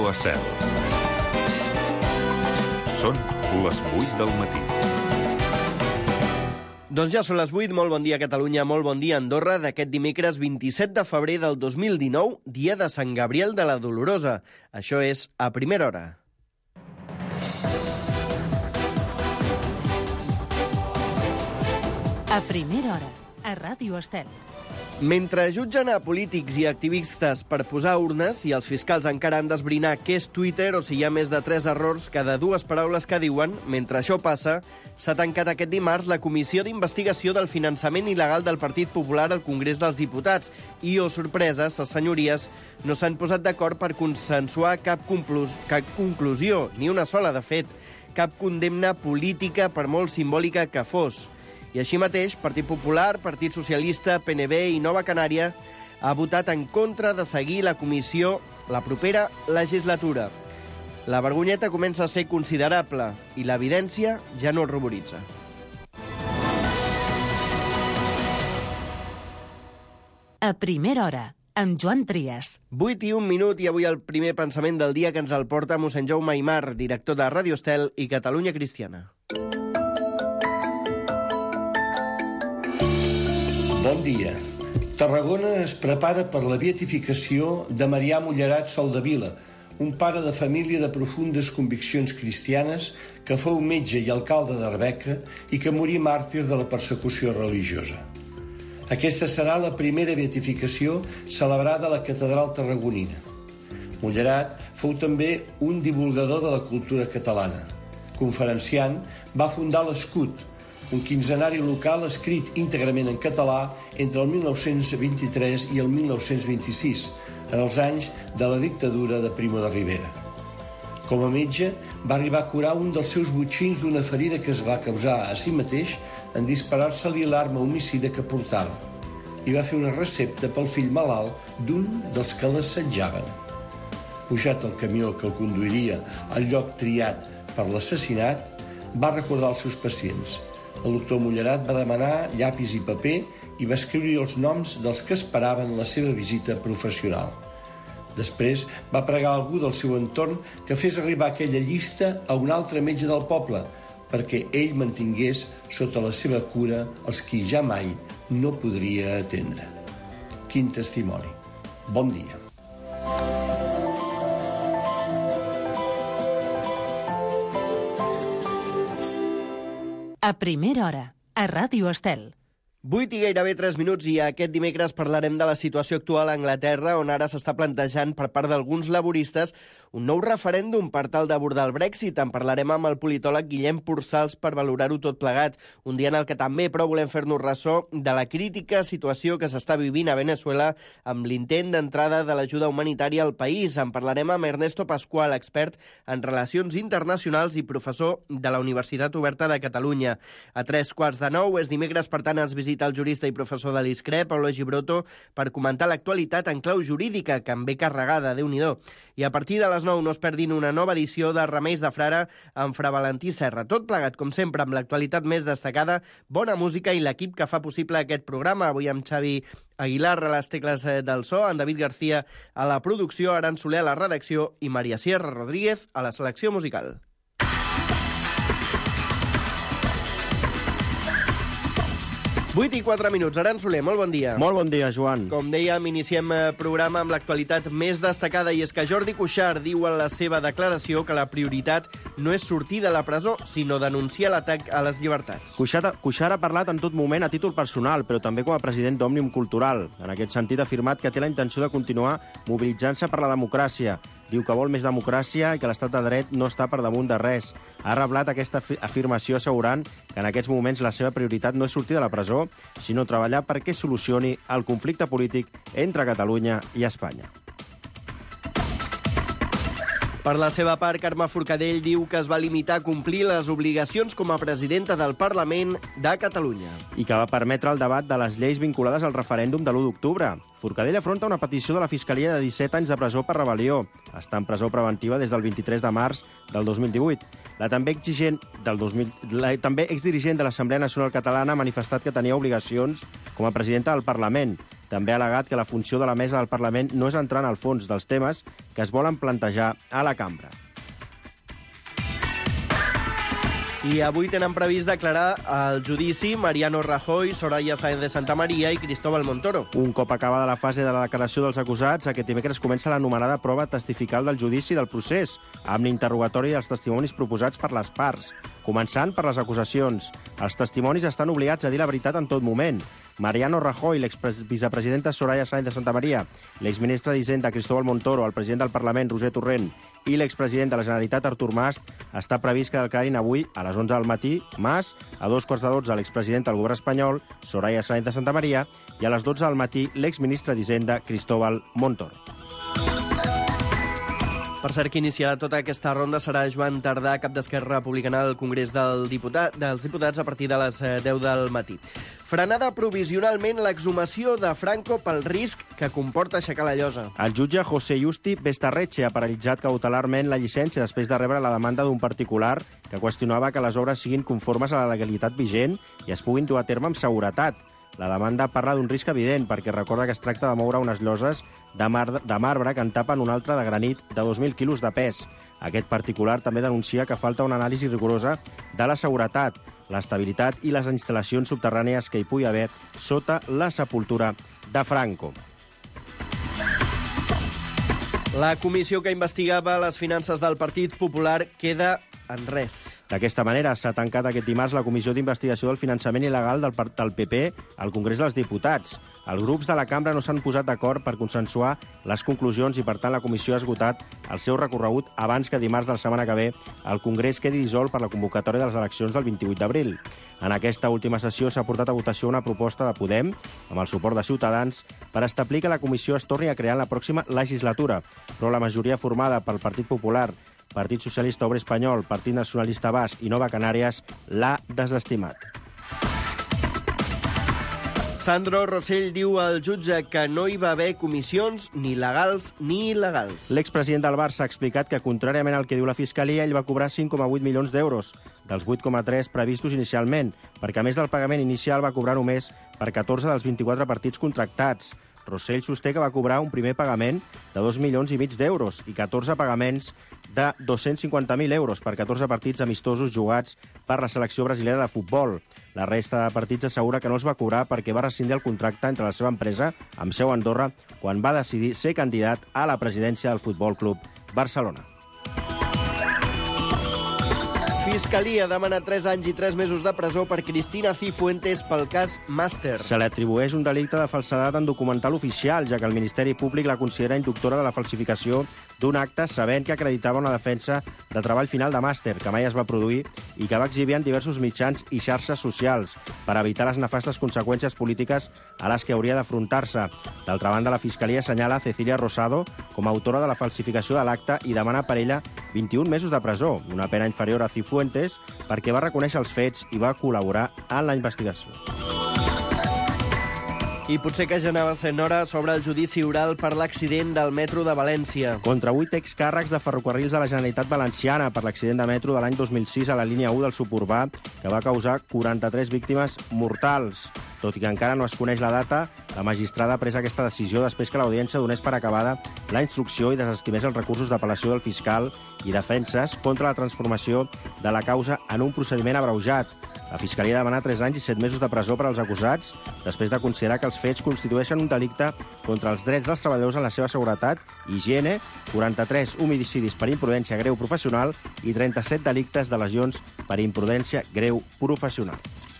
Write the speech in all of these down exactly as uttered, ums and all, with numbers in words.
Ràdio Estel. Són les vuit del matí. Doncs ja són les vuit, molt bon dia Catalunya, molt bon dia Andorra, d'aquest dimecres vint-i-set de febrer del dos mil dinou, dia de Sant Gabriel de la Dolorosa. Això és A Primera Hora. A Primera Hora, a Ràdio Estel. Mentre jutgen a polítics i activistes per posar urnes i els fiscals encara han d'esbrinar què és Twitter o si hi ha més de tres errors cada dues paraules que diuen, mentre això passa, s'ha tancat aquest dimarts la Comissió d'Investigació del Finançament Il·legal del Partit Popular al Congrés dels Diputats i, oh sorpreses, les senyories no s'han posat d'acord per consensuar cap, conclus cap conclusió, ni una sola, de fet, cap condemna política, per molt simbòlica que fos. I així mateix, Partit Popular, Partit Socialista, P N V i Nova Canària ha votat en contra de seguir la comissió la propera legislatura. La vergonyeta comença a ser considerable i l'evidència ja no el ruboritza. A Primera Hora, amb Joan Trias. vuit i un minut i avui el primer pensament del dia que ens el porta mossèn Jaume Aimar, director de Ràdio Estel i Catalunya Cristiana. Bon dia. Tarragona es prepara per la beatificació de Marià Mullerat Soldevila, un pare de família de profundes conviccions cristianes que fou metge i alcalde d'Arbeca i que morí màrtir de la persecució religiosa. Aquesta serà la primera beatificació celebrada a la catedral tarragonina. Mullerat fou també un divulgador de la cultura catalana. Conferenciant, va fundar l'Escut, un quinzenari local escrit íntegrament en català entre el mil nou-cents vint-i-tres i el mil nou-cents vint-i-sis, en els anys de la dictadura de Primo de Rivera. Com a metge, va arribar a curar un dels seus botxins d'una ferida que es va causar a si mateix en disparar-se-li l'arma homicida que portava, i va fer una recepta pel fill malalt d'un dels que l'assetjaven. Pujat al camió que el conduiria al lloc triat per l'assassinat, va recordar els seus pacients. El doctor Mullerat va demanar llapis i paper i va escriure els noms dels que esperaven la seva visita professional. Després va pregar a algú del seu entorn que fes arribar aquella llista a un altre metge del poble perquè ell mantingués sota la seva cura els qui ja mai no podria atendre. Quin testimoni. Bon dia. A Primera Hora, a Ràdio Estel. vuit i gairebé tres minuts i aquest dimecres parlarem de la situació actual a Anglaterra, on ara s'està plantejant per part d'alguns laboristes un nou referèndum per tal d'abordar el Brexit. En parlarem amb el politòleg Guillem Pursals per valorar-ho tot plegat. Un dia en el que també, però, volem fer-nos ressò de la crítica situació que s'està vivint a Venezuela amb l'intent d'entrada de l'ajuda humanitària al país. En parlarem amb Ernesto Pascual, expert en relacions internacionals i professor de la Universitat Oberta de Catalunya. A tres quarts de nou és dimecres, per tant, ens visita el jurista i professor de l'I S C R E, Paulo Gibroto, per comentar l'actualitat en clau jurídica, que en ve carregada, Déu-n'hi-do. I a partir de les nou no es perdin una nova edició de Remeis de Frare amb Fra Valentí Serra. Tot plegat, com sempre, amb l'actualitat més destacada, bona música i l'equip que fa possible aquest programa. Avui amb Xavi Aguilar a les tecles del so, en David García a la producció, Aran Soler a la redacció i Maria Sierra Rodríguez a la selecció musical. vuit i quatre minuts. Aran Soler, molt bon dia. Molt bon dia, Joan. Com dèiem, iniciem programa amb l'actualitat més destacada, i és que Jordi Cuixart diu en la seva declaració que la prioritat no és sortir de la presó, sinó denunciar l'atac a les llibertats. Cuixart, Cuixart ha parlat en tot moment a títol personal, però també com a president d'Òmnium Cultural. En aquest sentit ha afirmat que té la intenció de continuar mobilitzant-se per la democràcia. Diu que vol més democràcia i que l'estat de dret no està per damunt de res. Ha reblat aquesta afirmació assegurant que en aquests moments la seva prioritat no és sortir de la presó, sinó treballar perquè solucioni el conflicte polític entre Catalunya i Espanya. Per la seva part, Carme Forcadell diu que es va limitar a complir les obligacions com a presidenta del Parlament de Catalunya. I que va permetre el debat de les lleis vinculades al referèndum de l'u d'octubre. Forcadell afronta una petició de la Fiscalia de disset anys de presó per rebel·lió. Està en presó preventiva des del vint-i-tres de març del dos mil divuit. La també exigent del dos mil... la també exdirigent de l'Assemblea Nacional Catalana ha manifestat que tenia obligacions com a presidenta del Parlament, també ha al·legat que la funció de la mesa del Parlament no és entrar en el fons dels temes que es volen plantejar a la cambra. I avui tenen previst declarar al judici Mariano Rajoy, Soraya Sáenz de Santamaría i Cristóbal Montoro. Un cop acabada la fase de la declaració dels acusats, aquest dimecres comença l'anomenada prova testifical del judici del procés, amb l'interrogatori dels testimonis proposats per les parts. Començant per les acusacions. Els testimonis estan obligats a dir la veritat en tot moment. Mariano Rajoy, l'exvicepresidenta Soraya Sáenz de Santamaría, l'exministre d'Hisenda Cristóbal Montoro, el president del Parlament Roger Torrent i l'expresident de la Generalitat Artur Mas, està previst que declarin avui a les onze del matí Mas, a dos quarts de dotze l'expresident del govern espanyol Soraya Sáenz de Santamaría i a les dotze del matí l'exministre d'Hisenda Cristóbal Montoro. Per cert, qui iniciarà tota aquesta ronda serà Joan Tardà, cap d'Esquerra Republicana al Congrés del Diputat, dels Diputats a partir de les deu del matí. Frenada provisionalment l'exhumació de Franco pel risc que comporta aixecar la llosa. El jutge José Justi Bestarreche ha paralitzat cautelarment la llicència després de rebre la demanda d'un particular que qüestionava que les obres siguin conformes a la legalitat vigent i es puguin dur a terme amb seguretat. La demanda parla d'un risc evident perquè recorda que es tracta de moure unes lloses de, mar de marbre que en tapen un altre de granit de dos mil quilos de pes. Aquest particular també denuncia que falta una anàlisi rigorosa de la seguretat, l'estabilitat i les instal·lacions subterrànies que hi pugui haver sota la sepultura de Franco. La comissió que investigava les finances del Partit Popular queda en res. D'aquesta manera, s'ha tancat aquest dimarts la Comissió d'Investigació del Finançament Il·legal del, del P P al Congrés dels Diputats. Els grups de la cambra no s'han posat d'acord per consensuar les conclusions i, per tant, la comissió ha esgotat el seu recorregut abans que dimarts de la setmana que ve el Congrés quedi dissolt per la convocatòria de les eleccions del vint-i-vuit d'abril. En aquesta última sessió s'ha portat a votació una proposta de Podem, amb el suport de Ciutadans, per establir que la comissió es torni a crear en la pròxima legislatura, però la majoria formada pel Partit Popular, Partit Socialista Obrer Espanyol, Partit Nacionalista Basc i Nova Canàries l'ha desestimat. Sandro Rosell diu al jutge que no hi va haver comissions ni legals ni il·legals. L'expresident del Barça ha explicat que, contràriament al que diu la Fiscalia, ell va cobrar cinc coma vuit milions d'euros, dels vuit coma tres previstos inicialment, perquè a més del pagament inicial va cobrar només per catorze dels vint-i-quatre partits contractats. Rosell sosté que va cobrar un primer pagament de dos milions i mig d'euros i catorze pagaments de dos-cents cinquanta mil euros per catorze partits amistosos jugats per la selecció brasilera de futbol. La resta de partits assegura que no els va cobrar perquè va rescindir el contracte entre la seva empresa, amb seu a Andorra, quan va decidir ser candidat a la presidència del Futbol Club Barcelona. Fiscalia demana tres anys i tres mesos de presó per Cristina Cifuentes pel cas Màster. Se li atribueix un delicte de falsedat en documental oficial, ja que el Ministeri Públic la considera inductora de la falsificació d'un acte sabent que acreditava una defensa de treball final de màster, que mai es va produir i que va exhibir en diversos mitjans i xarxes socials per evitar les nefastes conseqüències polítiques a les que hauria d'afrontar-se. D'altra banda, la Fiscalia assenyala Cecilia Rosado com a autora de la falsificació de l'acte i demana per ella vint-i-un mesos de presó, una pena inferior a Cifuentes, perquè va reconèixer els fets i va col·laborar en la investigació. I potser que ja anava sent hora sobre el judici oral per l'accident del metro de València. Contra vuit excàrrecs de ferrocarrils de la Generalitat Valenciana per l'accident de metro de l'any dos mil sis a la línia u del suburbà, que va causar quaranta-tres víctimes mortals. Tot i que encara no es coneix la data, la magistrada ha pres aquesta decisió després que l'audiència donés per acabada la instrucció i desestimés els recursos d'apel·lació del fiscal i defenses contra la transformació de la causa en un procediment abreujat. La Fiscalia demana tres anys i set mesos de presó per als acusats, després de considerar que els fets constitueixen un delicte contra els drets dels treballadors en la seva seguretat, higiene, quaranta-tres homicidis per imprudència greu professional i trenta-set delictes de lesions per imprudència greu professional.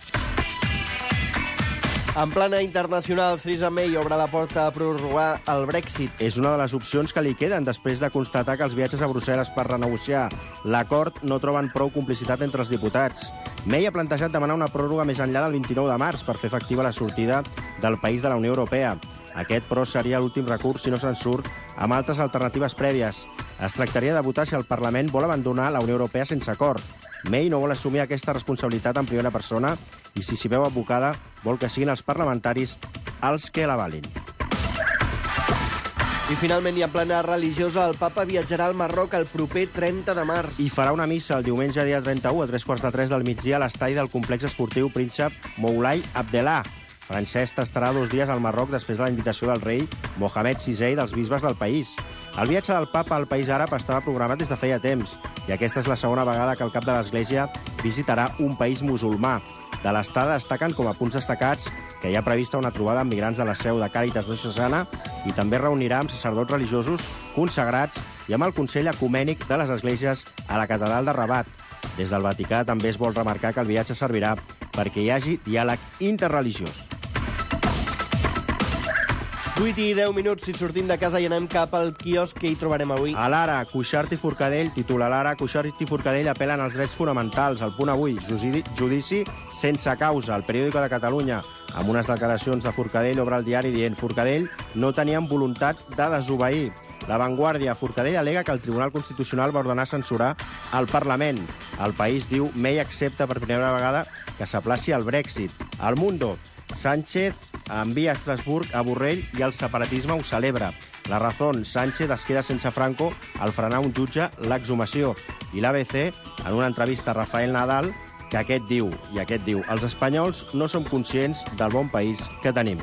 En plana internacional, Theresa May obre la porta a prorrogar el Brexit. És una de les opcions que li queden després de constatar que els viatges a Brussel·les per renegociar l'acord no troben prou complicitat entre els diputats. May ha plantejat demanar una pròrroga més enllà del vint-i-nou de març per fer efectiva la sortida del país de la Unió Europea. Aquest, però, seria l'últim recurs si no se'n surt amb altres alternatives prèvies. Es tractaria de votar si el Parlament vol abandonar la Unió Europea sense acord. May no vol assumir aquesta responsabilitat en primera persona i, si s'hi veu abocada, vol que siguin els parlamentaris els que l'avalin. I finalment, i en plana religiosa, el papa viatjarà al Marroc el proper trenta de març. I farà una missa el diumenge dia trenta-u a tres quarts de tres del migdia a l'estadi del complex esportiu Príncep Moulay Abdellah. Francesc estarà dos dies al Marroc després de la invitació del rei Mohamed sisè i dels bisbes del país. El viatge del papa al país àrab estava programat des de feia temps i aquesta és la segona vegada que el cap de l'Església visitarà un país musulmà. De l'estada destaquen com a punts destacats que hi ha prevista una trobada amb migrants de la seu de Càritas Diocesana i també reunirà amb sacerdots religiosos consagrats i amb el Consell Ecumènic de les Esglésies a la Catedral de Rabat. Des del Vaticà també es vol remarcar que el viatge servirà perquè hi hagi diàleg interreligiós. vuit i deu minuts, si sortim de casa i anem cap al quiosc, que hi trobarem avui? A l'Ara, Cuixart i Forcadell, titula l'Ara, Cuixart i Forcadell apel·len als drets fonamentals. El Punt Avui, judici sense causa. El Periòdico de Catalunya, amb unes declaracions de Forcadell, obre el diari dient Forcadell no tenien voluntat de desobeir. La Vanguardia, Forcadell alega que el Tribunal Constitucional va ordenar censurar el Parlament. El País diu May accepta per primera vegada que s'aplaci el Brexit. El Mundo, Sánchez envia a Estrasburg a Borrell i el separatisme ho celebra. La Razón, Sánchez es queda sense Franco al frenar un jutge l'exhumació. I l'A B C, en una entrevista a Rafael Nadal, que aquest diu, i aquest diu, els espanyols no som conscients del bon país que tenim.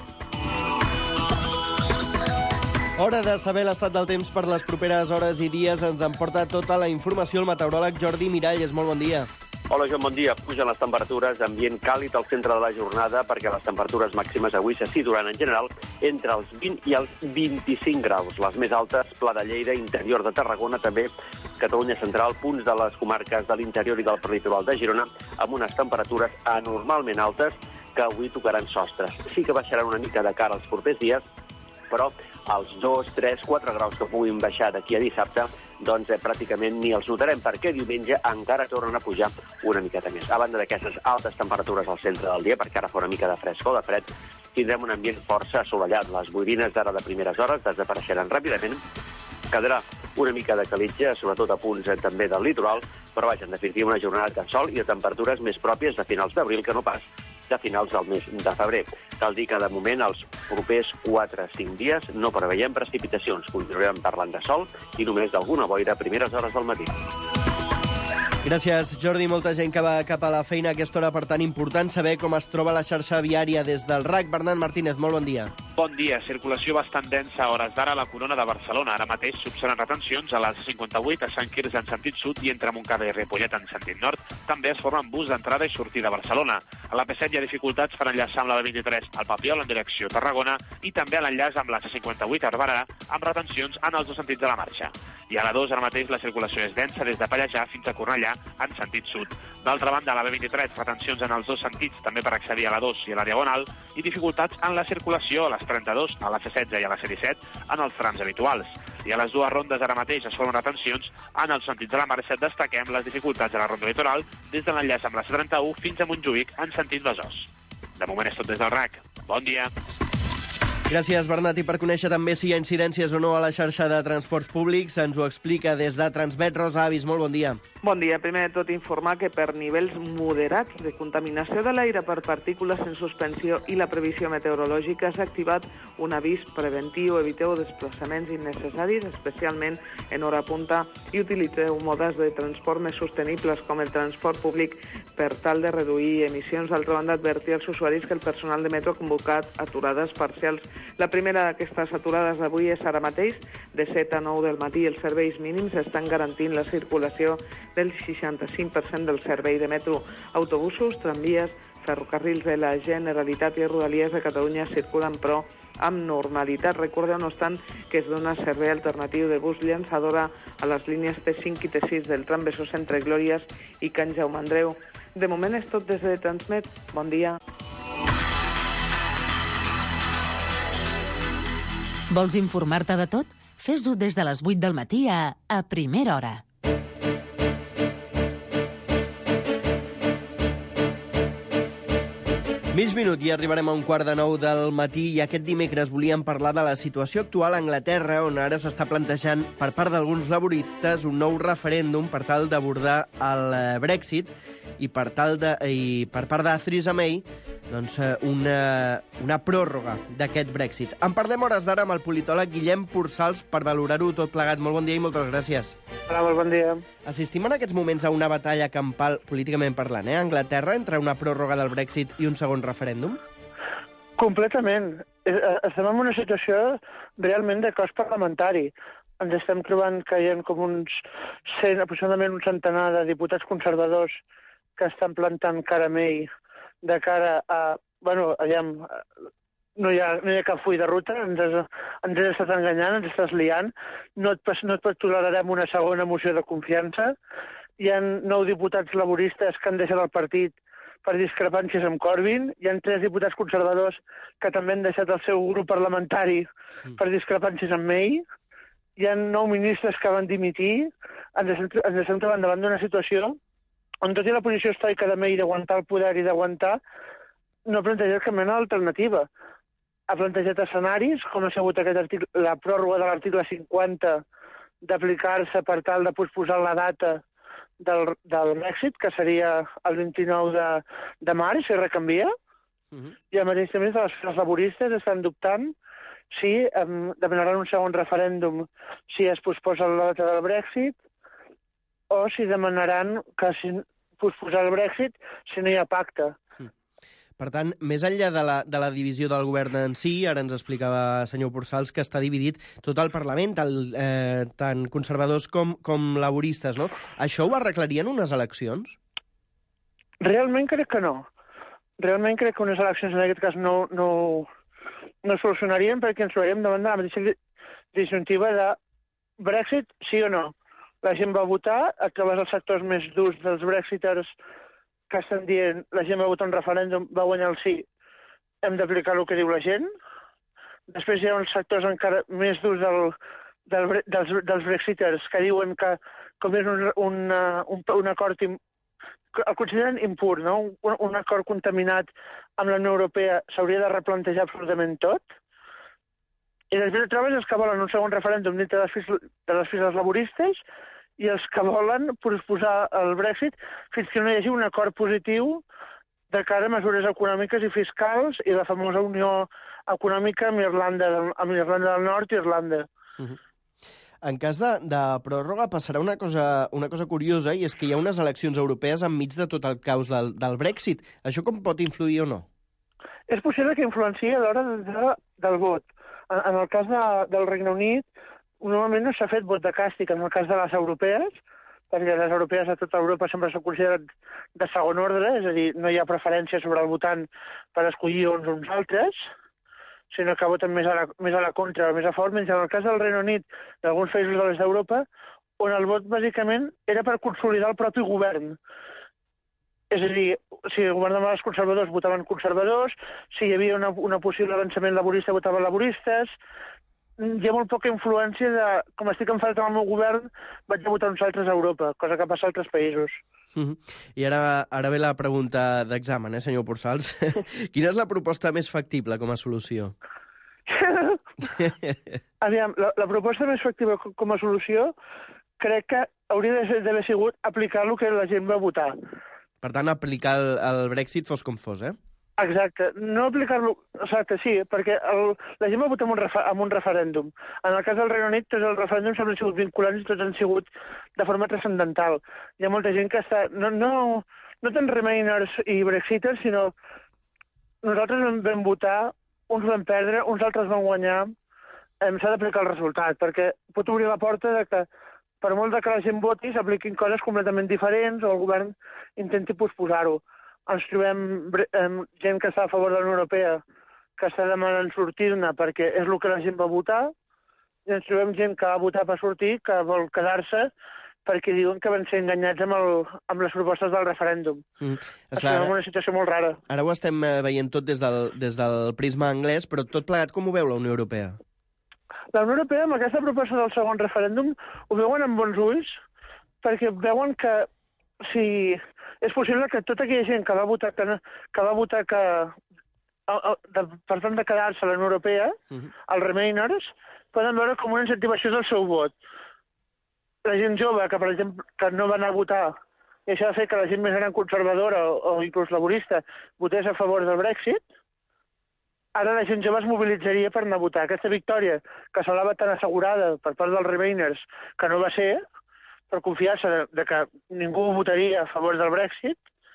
Hora de saber l'estat del temps per les properes hores i dies. Ens en porta tota la informació el meteoròleg Jordi Miralles. Molt bon dia. Hola, Joan, bon dia. Pugen les temperatures, ambient càlid al centre de la jornada perquè les temperatures màximes avui se situaran en general entre els vint i els vint-i-cinc graus. Les més altes, Pla de Lleida, interior de Tarragona, també Catalunya central, punts de les comarques de l'interior i del prelitoral de Girona, amb unes temperatures anormalment altes que avui tocaran sostres. Sí que baixaran una mica de cara als propers dies, però els dos, tres, quatre graus que puguin baixar d'aquí a dissabte, doncs eh, pràcticament ni els notarem, perquè diumenge encara tornen a pujar una miqueta més. A banda d'aquestes altes temperatures al centre del dia, perquè ara fa una mica de frescor, de fred, tindrem un ambient força assolellat. Les boirines d'ara de primeres hores desapareixeran ràpidament, quedarà una mica de calitja, sobretot a punts eh, també del litoral, però vaja, en definitiva una jornada de sol i de temperatures més pròpies de finals d'abril que no pas de finals del mes de febrer. Cal dir que, de moment, els propers quatre a cinc dies no preveiem precipitacions. Continuarem parlant de sol i només d'alguna boira a primeres hores del matí. Gràcies, Jordi. Molta gent que va cap a la feina a aquesta hora, per tant, important saber com es troba la xarxa viària des del R A C. Bernat Martínez, molt bon dia. Bon dia. Circulació bastant densa a hores d'ara a la Corona de Barcelona. Ara mateix s'observen retencions a la C cinquanta-vuit, a Sant Quirze en sentit sud i entre Montcada i Ripollet en sentit nord. També es formen bus d'entrada i sortida a Barcelona. A l'A P set hi ha dificultats per enllaçar amb la B vint-i-tres al Papiol en direcció Tarragona i també a l'enllaç amb la C cinquanta-vuit a Barberà amb retencions en els dos sentits de la marxa. I a la dos ara mateix la circulació és densa des de Pallejà fins a Cornellà en sentit sud. D'altra banda, a la B vint-i-tres, retencions en els dos sentits, també per accedir a la dos i a la Diagonal, i dificultats en la circulació a les trenta-dos, a la C setze i a la C disset, en els trams habituals. I a les dues rondes ara mateix es formen retencions en els sentits de la marxa. Destaquem les dificultats a la ronda litoral des de l'enllaç amb la C trenta-u fins a Montjuïc en sentit Besòs. De moment és tot des del R A C. Bon dia. Gràcies, Bernat. I per conèixer també si hi ha incidències o no a la xarxa de transports públics, ens ho explica des de Transmet Rosa Avis. Molt bon dia. Bon dia. Primer de tot, informar que per nivells moderats de contaminació de l'aire per partícules en suspensió i la previsió meteorològica s'ha activat un avís preventiu. Eviteu desplaçaments innecessaris, especialment en hora punta, i utilitzeu modes de transport més sostenibles com el transport públic per tal de reduir emissions. D'altra banda, advertir als usuaris que el personal de metro ha convocat aturades parcials. La primera d'aquestes aturades d'avui és ara mateix, de set a nou del matí. Els serveis mínims estan garantint la circulació del seixanta-cinc per cent del servei de metro. Autobusos, tramvies, ferrocarrils de la Generalitat i Rodalies de Catalunya circulen, però amb normalitat. Recordeu, no obstant, que es dona servei alternatiu de bus llançadora a les línies T cinc i T sis del tram Besòs entre Glòries i Can Jaume Andreu. De moment és tot des de Transmet. Bon dia. Vols informar-te de tot? Fes-ho des de les vuit del matí a A Primera Hora. Mig minut i arribarem a un quart de nou del matí i aquest dimecres volíem parlar de la situació actual a Anglaterra, on ara s'està plantejant per part d'alguns laboristes un nou referèndum per tal d'abordar el Brexit i per, tal de, i per part de Theresa May doncs, una, una pròrroga d'aquest Brexit. En parlem hores d'ara amb el politòleg Guillem Pursals per valorar-ho tot plegat. Molt bon dia i moltes gràcies. Hola, molt bon dia. Assistim en aquests moments a una batalla campal, políticament parlant, eh, a Anglaterra, entre una pròrroga del Brexit i un segon referèndum? Completament. Estem en una situació realment de cos parlamentari. Ens estem trobant que hi ha com uns cent, aproximadament un centenar de diputats conservadors que estan plantant cara amb ell de cara a... Bueno, aviam, no hi ha, no hi ha cap full de ruta, ens has, ens has estat enganyant, ens estàs liant, no et, no et tolerarem una segona moció de confiança. Hi ha nou diputats laboristes que han deixat el partit per discrepàncies amb Corbyn. Hi ha tres diputats conservadors que també han deixat el seu grup parlamentari per discrepàncies amb ell. Hi ha nou ministres que van dimitir. Ens estem, ens estem trobant davant d'una situació on tot i la posició estoica de May d'aguantar el poder i d'aguantar, no ha plantejat cap mena d'alternativa. Ha plantejat escenaris, com ha sigut aquest article, la pròrroga de l'article cinquanta d'aplicar-se per tal de posposar la data del, del Brexit, que seria el vint-i-nou de, de març, si recanvia. Uh-huh. I al mateix temps els, els laboristes estan dubtant si um, demanaran un segon referèndum si es posposa la data del Brexit o si demanaran que si posposar el Brexit si no hi ha pacte. Per tant, més enllà de la, de la divisió del govern en si, ara ens explicava senyor Porsals que està dividit tot el Parlament, el, eh, tant conservadors com, com laboristes, no? Això ho arreglarien unes eleccions? Realment crec que no. Realment crec que unes eleccions en aquest cas no, no, no solucionarien perquè ens trobaríem davant de la mateixa disjuntiva de Brexit, sí o no. La gent va votar, a través dels sectors més durs dels brexiters que estan dient la gent va votar un referèndum, va guanyar el sí, hem d'aplicar el que diu la gent. Després hi ha uns sectors encara més durs del, del, dels, dels brexiters que diuen que com és un, un, un, un acord, im, el consideren impur, no? un, un acord contaminat amb la Unió Europea, s'hauria de replantejar absolutament tot. I després et trobes els que volen un segon referèndum dintre de les files, de les files laboristes i els que volen posposar el Brexit fins que no hi hagi un acord positiu de cara a mesures econòmiques i fiscals i la famosa unió econòmica amb Irlanda, amb Irlanda del Nord i Irlanda. Uh-huh. En cas de, de pròrroga passarà una cosa, una cosa curiosa, i és que hi ha unes eleccions europees enmig de tot el caos del, del Brexit. Això com pot influir o no? És possible que influenciï a l'hora de, del vot. En, en el cas de, del Regne Unit, normalment no s'ha fet vot de càstig en el cas de les europees, perquè les europees a tota Europa sempre s'han considerat de segon ordre, és a dir, no hi ha preferència sobre el votant per escollir uns uns altres, sinó que voten més a la, més a la contra o més a favor, menys en el cas del Regne Unit i d'alguns països de l'est d'Europa, on el vot bàsicament era per consolidar el propi govern. És a dir, si governaven els conservadors, votaven conservadors, si hi havia una, una possible avançament laborista, votaven laboristes. Hi ha molt poca influència de, com estic en falta amb el meu govern, vaig a votar uns altres a Europa, cosa que passa a altres països. Uh-huh. I ara, ara ve la pregunta d'examen, eh, senyor Porsals? Quina és la proposta més factible com a solució? Aviam, la, la proposta més factible com a solució crec que hauria d'haver sigut aplicar el que la gent va votar. Per tant, aplicar el, el Brexit fos com fos, eh? Exacte. No aplicar-lo... Exacte, sí, perquè el, la gent va votar en un, refer, en un referèndum. En el cas del Regne Unit, tots els referèndums han sigut vinculants i tots han sigut de forma transcendental. Hi ha molta gent que està... No, no, no tant Remainers i Brexiters, sinó nosaltres vam, vam votar, uns vam perdre, uns altres van guanyar. Em s'ha d'aplicar el resultat, perquè pot obrir la porta de que per molt que la gent voti s'apliquin coses completament diferents o el govern intenti posposar-ho. Ens trobem eh, gent que està a favor de la Unió Europea que està demanant sortir-ne perquè és el que la gent va votar, i ens trobem gent que va votar per sortir, que vol quedar-se perquè diuen que van ser enganyats amb, el, amb les propostes del referèndum. Mm. Estem en una situació molt rara. Ara ho estem veient tot des del, des del prisma anglès, però tot plegat com ho veu la Unió Europea? La Unió Europea, amb aquesta proposta del segon referèndum, ho veuen amb bons ulls, perquè veuen que si és possible que tota aquella gent que va votar que, que, va votar que de, per tant de quedar-se a la Unió Europea, uh-huh. els Remainers, poden veure com una incentivació del seu vot. La gent jove, que per exemple que no va anar a votar, i això va fer que la gent més gran conservadora o, o inclús laborista votés a favor del Brexit, ara la gent jove es mobilitzaria per anar a votar. Aquesta victòria, que semblava tan assegurada per part dels Remainers, que no va ser, per confiar-se de, de que ningú votaria a favor del Brexit,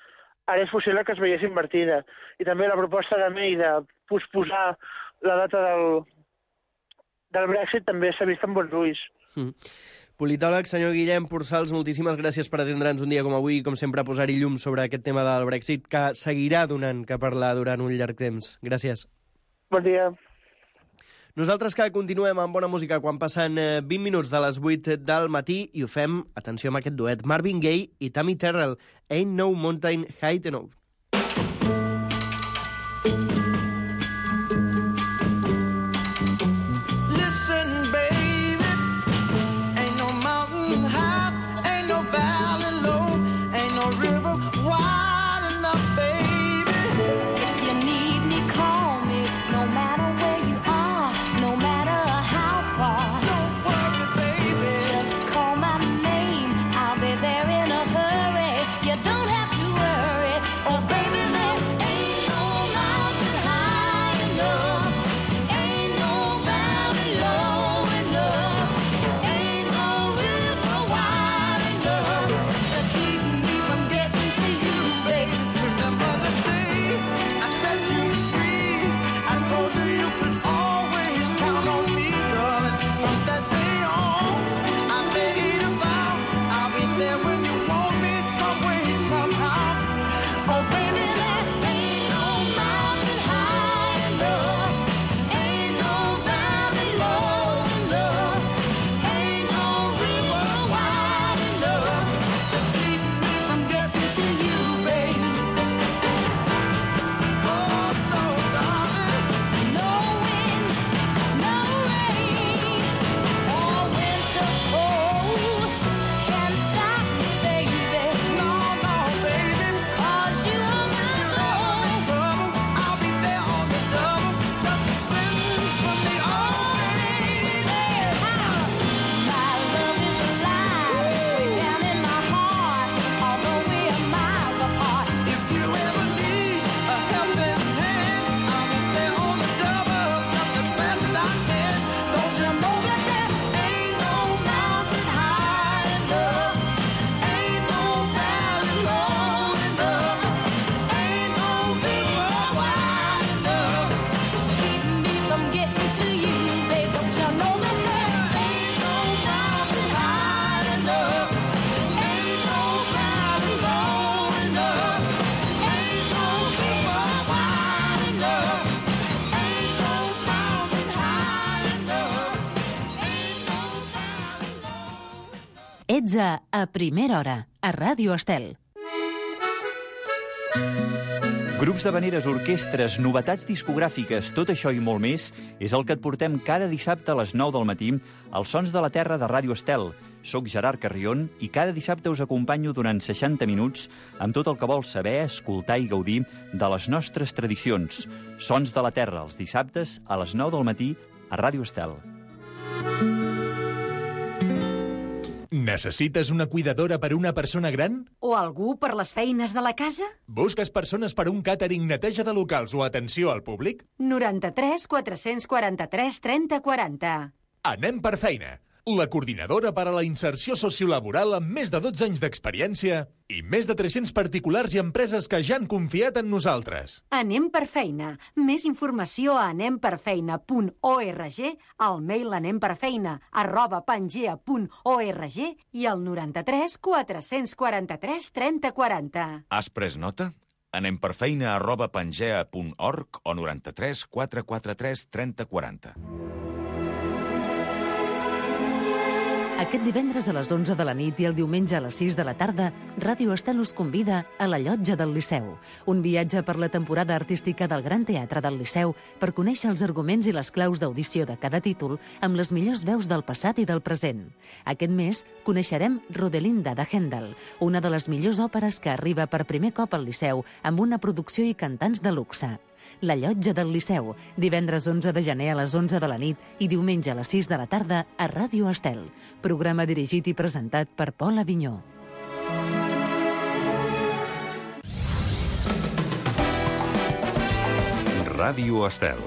ara és possible que es veiés invertida. I també la proposta de May de posposar la data del, del Brexit també s'ha vist amb bons ulls. Mm. Politòleg, senyor Guillem Pursals, moltíssimes gràcies per atendre'ns un dia com avui i, com sempre, posar-hi llum sobre aquest tema del Brexit, que seguirà donant que parlar durant un llarg temps. Gràcies. Bon dia. Nosaltres que continuem amb bona música quan passen vint minuts de les vuit del matí i ho fem, atenció amb aquest duet, Marvin Gaye i Tammy Terrell, Ain't No Mountain High Enough. Ets a A Primera Hora, a Ràdio Estel. Grups d'havaneres, orquestres, novetats discogràfiques, tot això i molt més és el que et portem cada dissabte a les nou del matí als Sons de la Terra de Ràdio Estel. Soc Gerard Carrion i cada dissabte us acompanyo durant seixanta minuts amb tot el que vols saber, escoltar i gaudir de les nostres tradicions. Sons de la Terra, els dissabtes a les nou del matí a Ràdio Estel. Necessites una cuidadora per una persona gran? O algú per les feines de la casa? Busques persones per un càtering, neteja de locals o atenció al públic? noranta-tres quatre-cents quaranta-tres trenta quaranta. Anem per feina. La coordinadora per a la inserció sociolaboral amb més de dotze anys d'experiència i més de tres-cents particulars i empreses que ja han confiat en nosaltres. Anem per feina. Més informació a anem per feina punt org, al mail anemperfeina arroba pangea punt org i al noranta-tres quatre-cents quaranta-tres trenta quaranta. Has pres nota? Anem per feina arroba pangea punt org o noranta-tres quatre-cents quaranta-tres trenta quaranta. Aquest divendres a les onze de la nit i el diumenge a les sis de la tarda, Ràdio Estel us convida a la Llotja del Liceu, un viatge per la temporada artística del Gran Teatre del Liceu per conèixer els arguments i les claus d'audició de cada títol amb les millors veus del passat i del present. Aquest mes coneixerem Rodelinda de Händel, una de les millors òperes que arriba per primer cop al Liceu amb una producció i cantants de luxe. La Llotja del Liceu, divendres onze de gener a les onze de la nit i diumenge a les sis de la tarda a Ràdio Estel. Programa dirigit i presentat per Pol Avinyó. Ràdio Estel.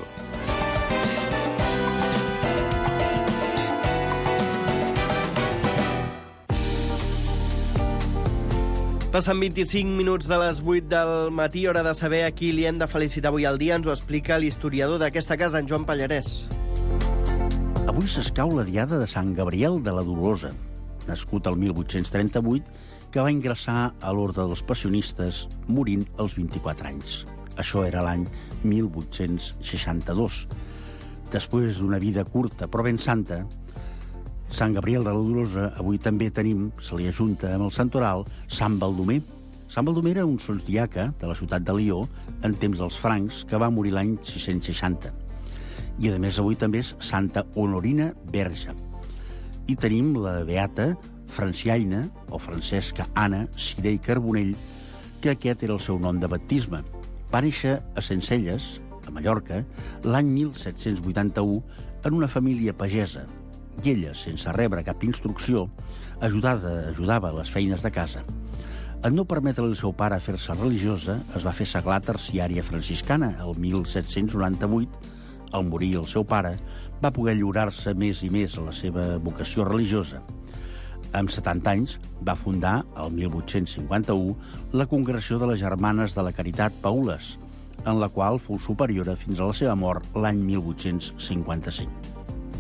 Passen vint-i-cinc minuts de les vuit del matí, hora de saber a qui li hem de felicitar avui al dia. Ens ho explica l'historiador d'aquesta casa, en Joan Pallarès. Avui s'escau la diada de Sant Gabriel de la Dolorosa, nascut el mil vuit-cents trenta-vuit, que va ingressar a l'Orde dels Passionistes, morint als vint-i-quatre anys. Això era l'any mil vuit-cents seixanta-dos. Després d'una vida curta però ben santa, Sant Gabriel de la Dolorosa, avui també tenim, se li ajunta amb el santoral, Sant Baldomer. Sant Baldomer era un sotsdiaca de la ciutat de Lió en temps dels francs, que va morir l'any sis-cents seixanta. I, a més, avui també és Santa Honorina Verge. I tenim la beata Franciaina, o Francesca Anna Ciré i Carbonell, que aquest era el seu nom de baptisme. Va néixer a Sencelles, a Mallorca, l'any mil set-cents vuitanta-u, en una família pagesa. I ella, sense rebre cap instrucció, ajudada, ajudava a les feines de casa. En no permetre al seu pare fer-se religiosa, es va fer seglar terciària franciscana. El mil set-cents noranta-vuit, al morir el seu pare, va poder lliurar-se més i més a la seva vocació religiosa. Amb setanta anys, va fundar, el mil vuit-cents cinquanta-u, la Congregació de les Germanes de la Caritat Paules, en la qual fou superiora fins a la seva mort l'any mil vuit-cents cinquanta-cinc.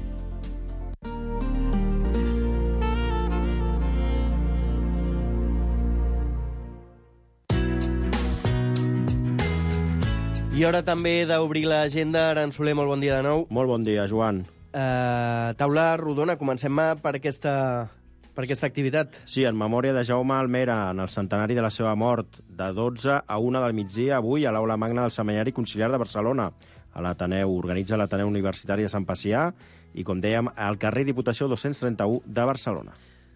I hora també d'obrir l'agenda. Aran Soler, molt bon dia de nou. Molt bon dia, Joan. Uh, taula rodona, comencem per aquesta, per aquesta activitat. Sí, en memòria de Jaume Almera, en el centenari de la seva mort, de dotze a una del migdia, avui a l'Aula Magna del Seminari Conciliar de Barcelona. A l'Ateneu, organitza l'Ateneu Universitari de Sant Pacià i, com dèiem, al carrer Diputació dos-cents trenta-u de Barcelona.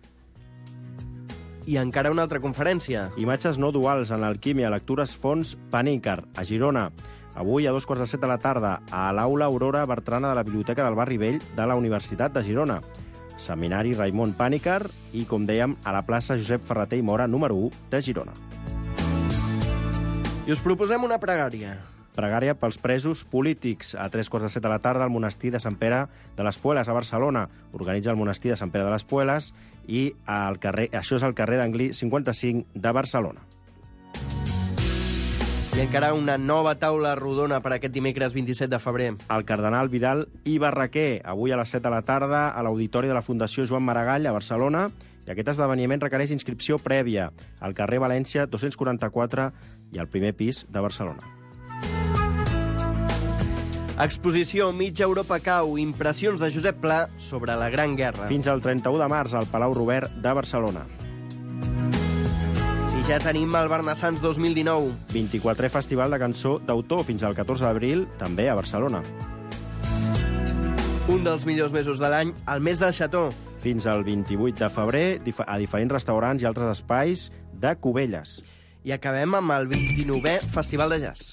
I encara una altra conferència. Imatges no duals en l'alquímia, lectures Fons Panícar, a Girona. Avui, a dos quarts de set de la tarda, a l'Aula Aurora Bertrana de la Biblioteca del Barri Vell de la Universitat de Girona. Seminari Raimon Panícar i, com dèiem, a la plaça Josep Ferrater i Mora, número u de Girona. I us proposem una pregària. Pregària pels presos polítics. A tres quarts de set de la tarda, al monestir de Sant Pere de les Puelas, a Barcelona. Organitza el monestir de Sant Pere de les Puelas i al carrer, això és al carrer d'Anglí cinquanta-cinc de Barcelona. I encara una nova taula rodona per aquest dimecres vint-i-set de febrer. El cardenal Vidal i Barraquer, avui a les set de la tarda, a l'Auditori de la Fundació Joan Maragall, a Barcelona. I aquest esdeveniment requereix inscripció prèvia al carrer València dos-cents quaranta-quatre i al primer pis de Barcelona. Exposició Mitja Europa cau, impressions de Josep Pla sobre la Gran Guerra. Fins al trenta-u de març al Palau Robert de Barcelona. I ja tenim el Barnassans dos mil dinou. vint-i-quatrè Festival de Cançó d'Autor fins al catorze d'abril, també a Barcelona. Un dels millors mesos de l'any, el mes del Xató. Fins al vint-i-vuit de febrer, a diferents restaurants i altres espais de Cubelles. I acabem amb el vint-i-novè Festival de Jazz.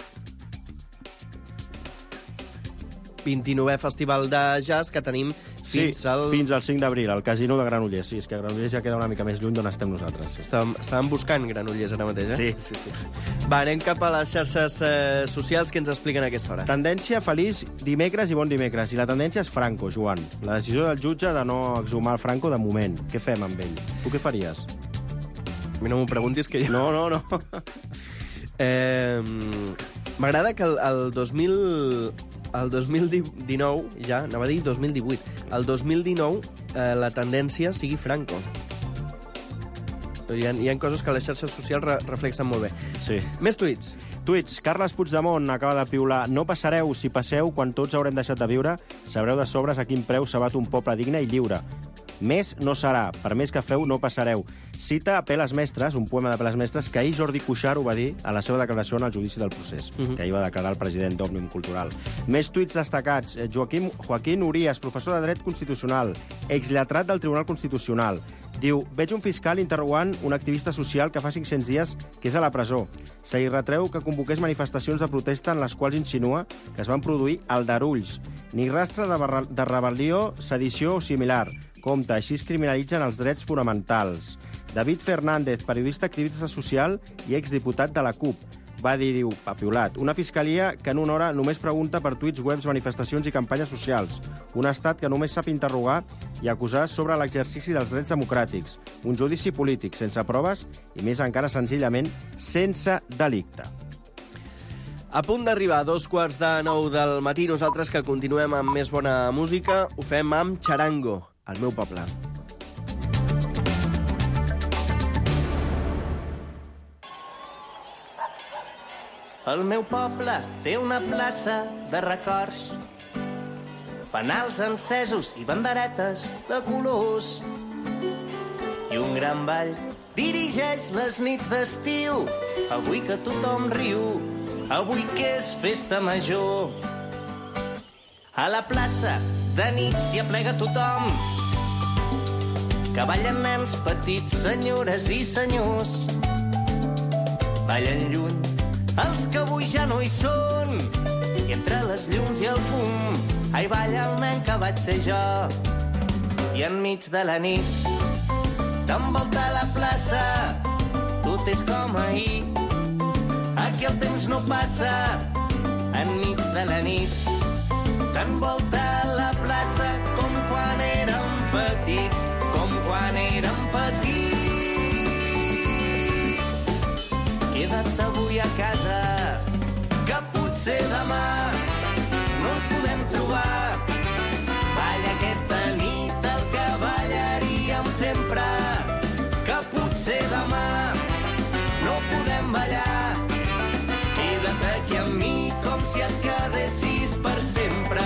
vint-i-novè Festival de Jazz que tenim fins sí, al... fins al cinc d'abril, al Casino de Granollers. Sí, és que Granollers ja queda una mica més lluny d'on estem nosaltres. Sí. Estàvem, estàvem buscant Granollers ara mateix, eh? Sí, sí, sí. Va, anem cap a les xarxes eh, socials que ens expliquen a aquesta hora. Tendència feliç dimecres i bon dimecres. I la tendència és Franco, Joan. La decisió del jutge de no exhumar el Franco de moment. Què fem amb ell? Tu què faries? A mi no m'ho preguntis, que jo... No, no, no. eh, M'agrada que el, el dos mil... El dos mil dinou, ja, anava a dir dos mil divuit, el dos mil dinou eh, la tendència sigui Franco. Hi ha, hi ha coses que les xarxes socials re reflexen molt bé. Sí. Més tuits. Tuits. Carles Puigdemont acaba de piular: no passareu, si passeu, quan tots haurem deixat de viure, sabreu de sobres a quin preu s'abat un poble digne i lliure. Més no serà, per més que feu, no passareu. Cita a Peles Mestres, un poema de Peles Mestres, que ahir Jordi Cuixart ho va dir a la seva declaració en el judici del procés, uh -huh. que ahir va declarar el president d'Òmnium Cultural. Més tuits destacats. Joaquim, Joaquín Urías, professor de Dret Constitucional, exlletrat del Tribunal Constitucional. Diu: veig un fiscal interrogant un activista social que fa cinc-cents dies que és a la presó. Se li retreu que convoqués manifestacions de protesta en les quals insinua que es van produir aldarulls. Ni rastre de, de rebel·lió, sedició o similar. Compte, així es criminalitzen els drets fonamentals. David Fernández, periodista activista social i exdiputat de la CUP. va dir, diu, papiolat, una fiscalia que en una hora només pregunta per tuits, webs, manifestacions i campanyes socials, un estat que només sap interrogar i acusar sobre l'exercici dels drets democràtics, un judici polític sense proves i, més encara, senzillament, sense delicte. A punt d'arribar a dos quarts de nou del matí, nosaltres que continuem amb més bona música, ho fem amb Charango, al meu poble. El meu poble té una plaça de records, fanals encesos i banderetes de colors. I un gran ball dirigeix les nits d'estiu, avui que tothom riu, avui que és festa major. A la plaça de nit s'hi aplega tothom, que ballen nens petits, senyores i senyors. Ballen lluny els que avui ja no hi són, i entre les llums i el fum, ai, balla el nen que vaig ser jo. I enmig de la nit t'envolta la plaça, tot és com ahir, aquí el temps no passa. Enmig de la nit t'envolta la plaça com quan érem petits, com quan érem petits. Queda't avui a casa, que potser demà no ens podem trobar. Balla aquesta nit el que ballaríem sempre, que potser demà no podem ballar. Queda't aquí amb mi com si et quedessis per sempre.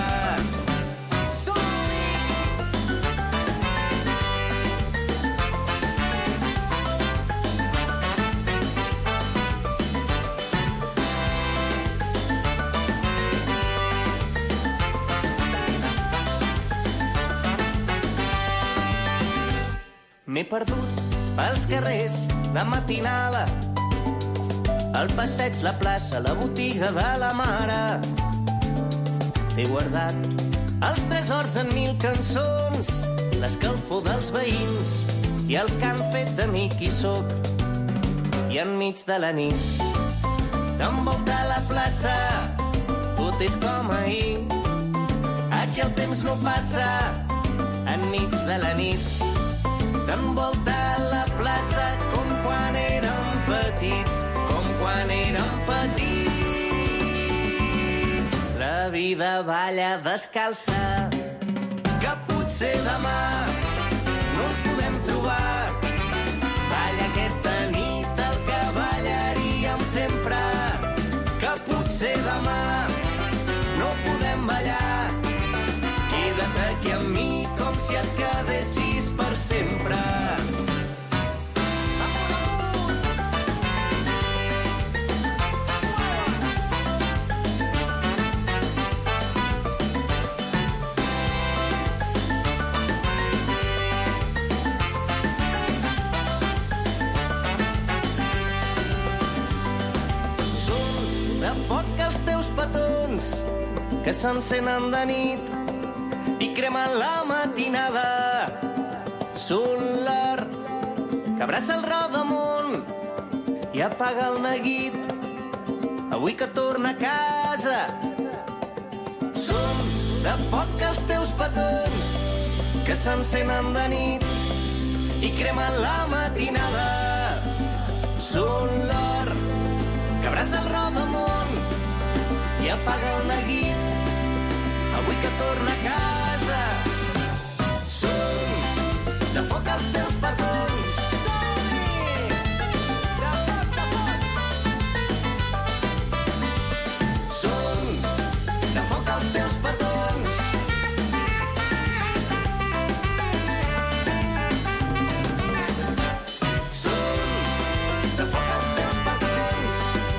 M'he perdut pels carrers de matinada, el passeig, la plaça, la botiga de la mare. He guardat els tresors en mil cançons, l'escalfor dels veïns i els que han fet de mi qui sóc. I enmig de la nit t'envolta la plaça, tot és com ahir, aquí el temps no passa. Enmig de la nit t'envolta la plaça com quan érem petits, com quan érem petits. La vida balla descalça, que potser demà no ens podem trobar. Balla aquesta nit el que ballaríem sempre, que potser demà no podem ballar. Queda't aquí amb mi com si et quedessis per sempre. Són de foc els teus petons que s'encenen de nit i cremen la matinada. Són l'or que abraça el rodamunt i apaga el neguit, avui que torna a casa. Són de foc els teus petons que s'encenen de nit i cremen la matinada. Són l'or que abraça el rodamunt i apaga el neguit, avui que torna a casa. Són de foc els teus petons. Som-hi! De foc, de foc! Són de foc els teus petons. Són de foc els teus petons.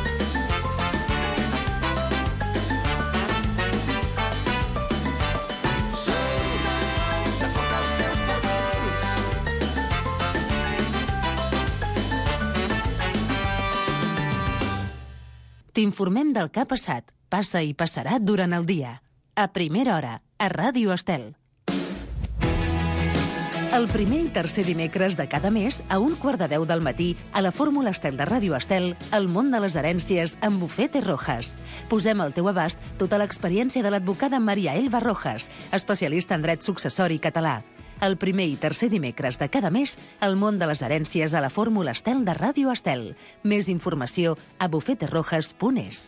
T'informem del que ha passat, passa i passarà durant el dia. A primera hora, a Ràdio Estel. El primer i tercer dimecres de cada mes, a un quart de deu del matí, a la Fórmula Estel de Ràdio Estel, el món de les herències amb Bufete Rojas. Posem al teu abast tota l'experiència de l'advocada Maria Elba Rojas, especialista en dret successori català. El primer i tercer dimecres de cada mes, el món de les herències a la Fórmula Estel de Ràdio Estel. Més informació a bufete rojas punt es.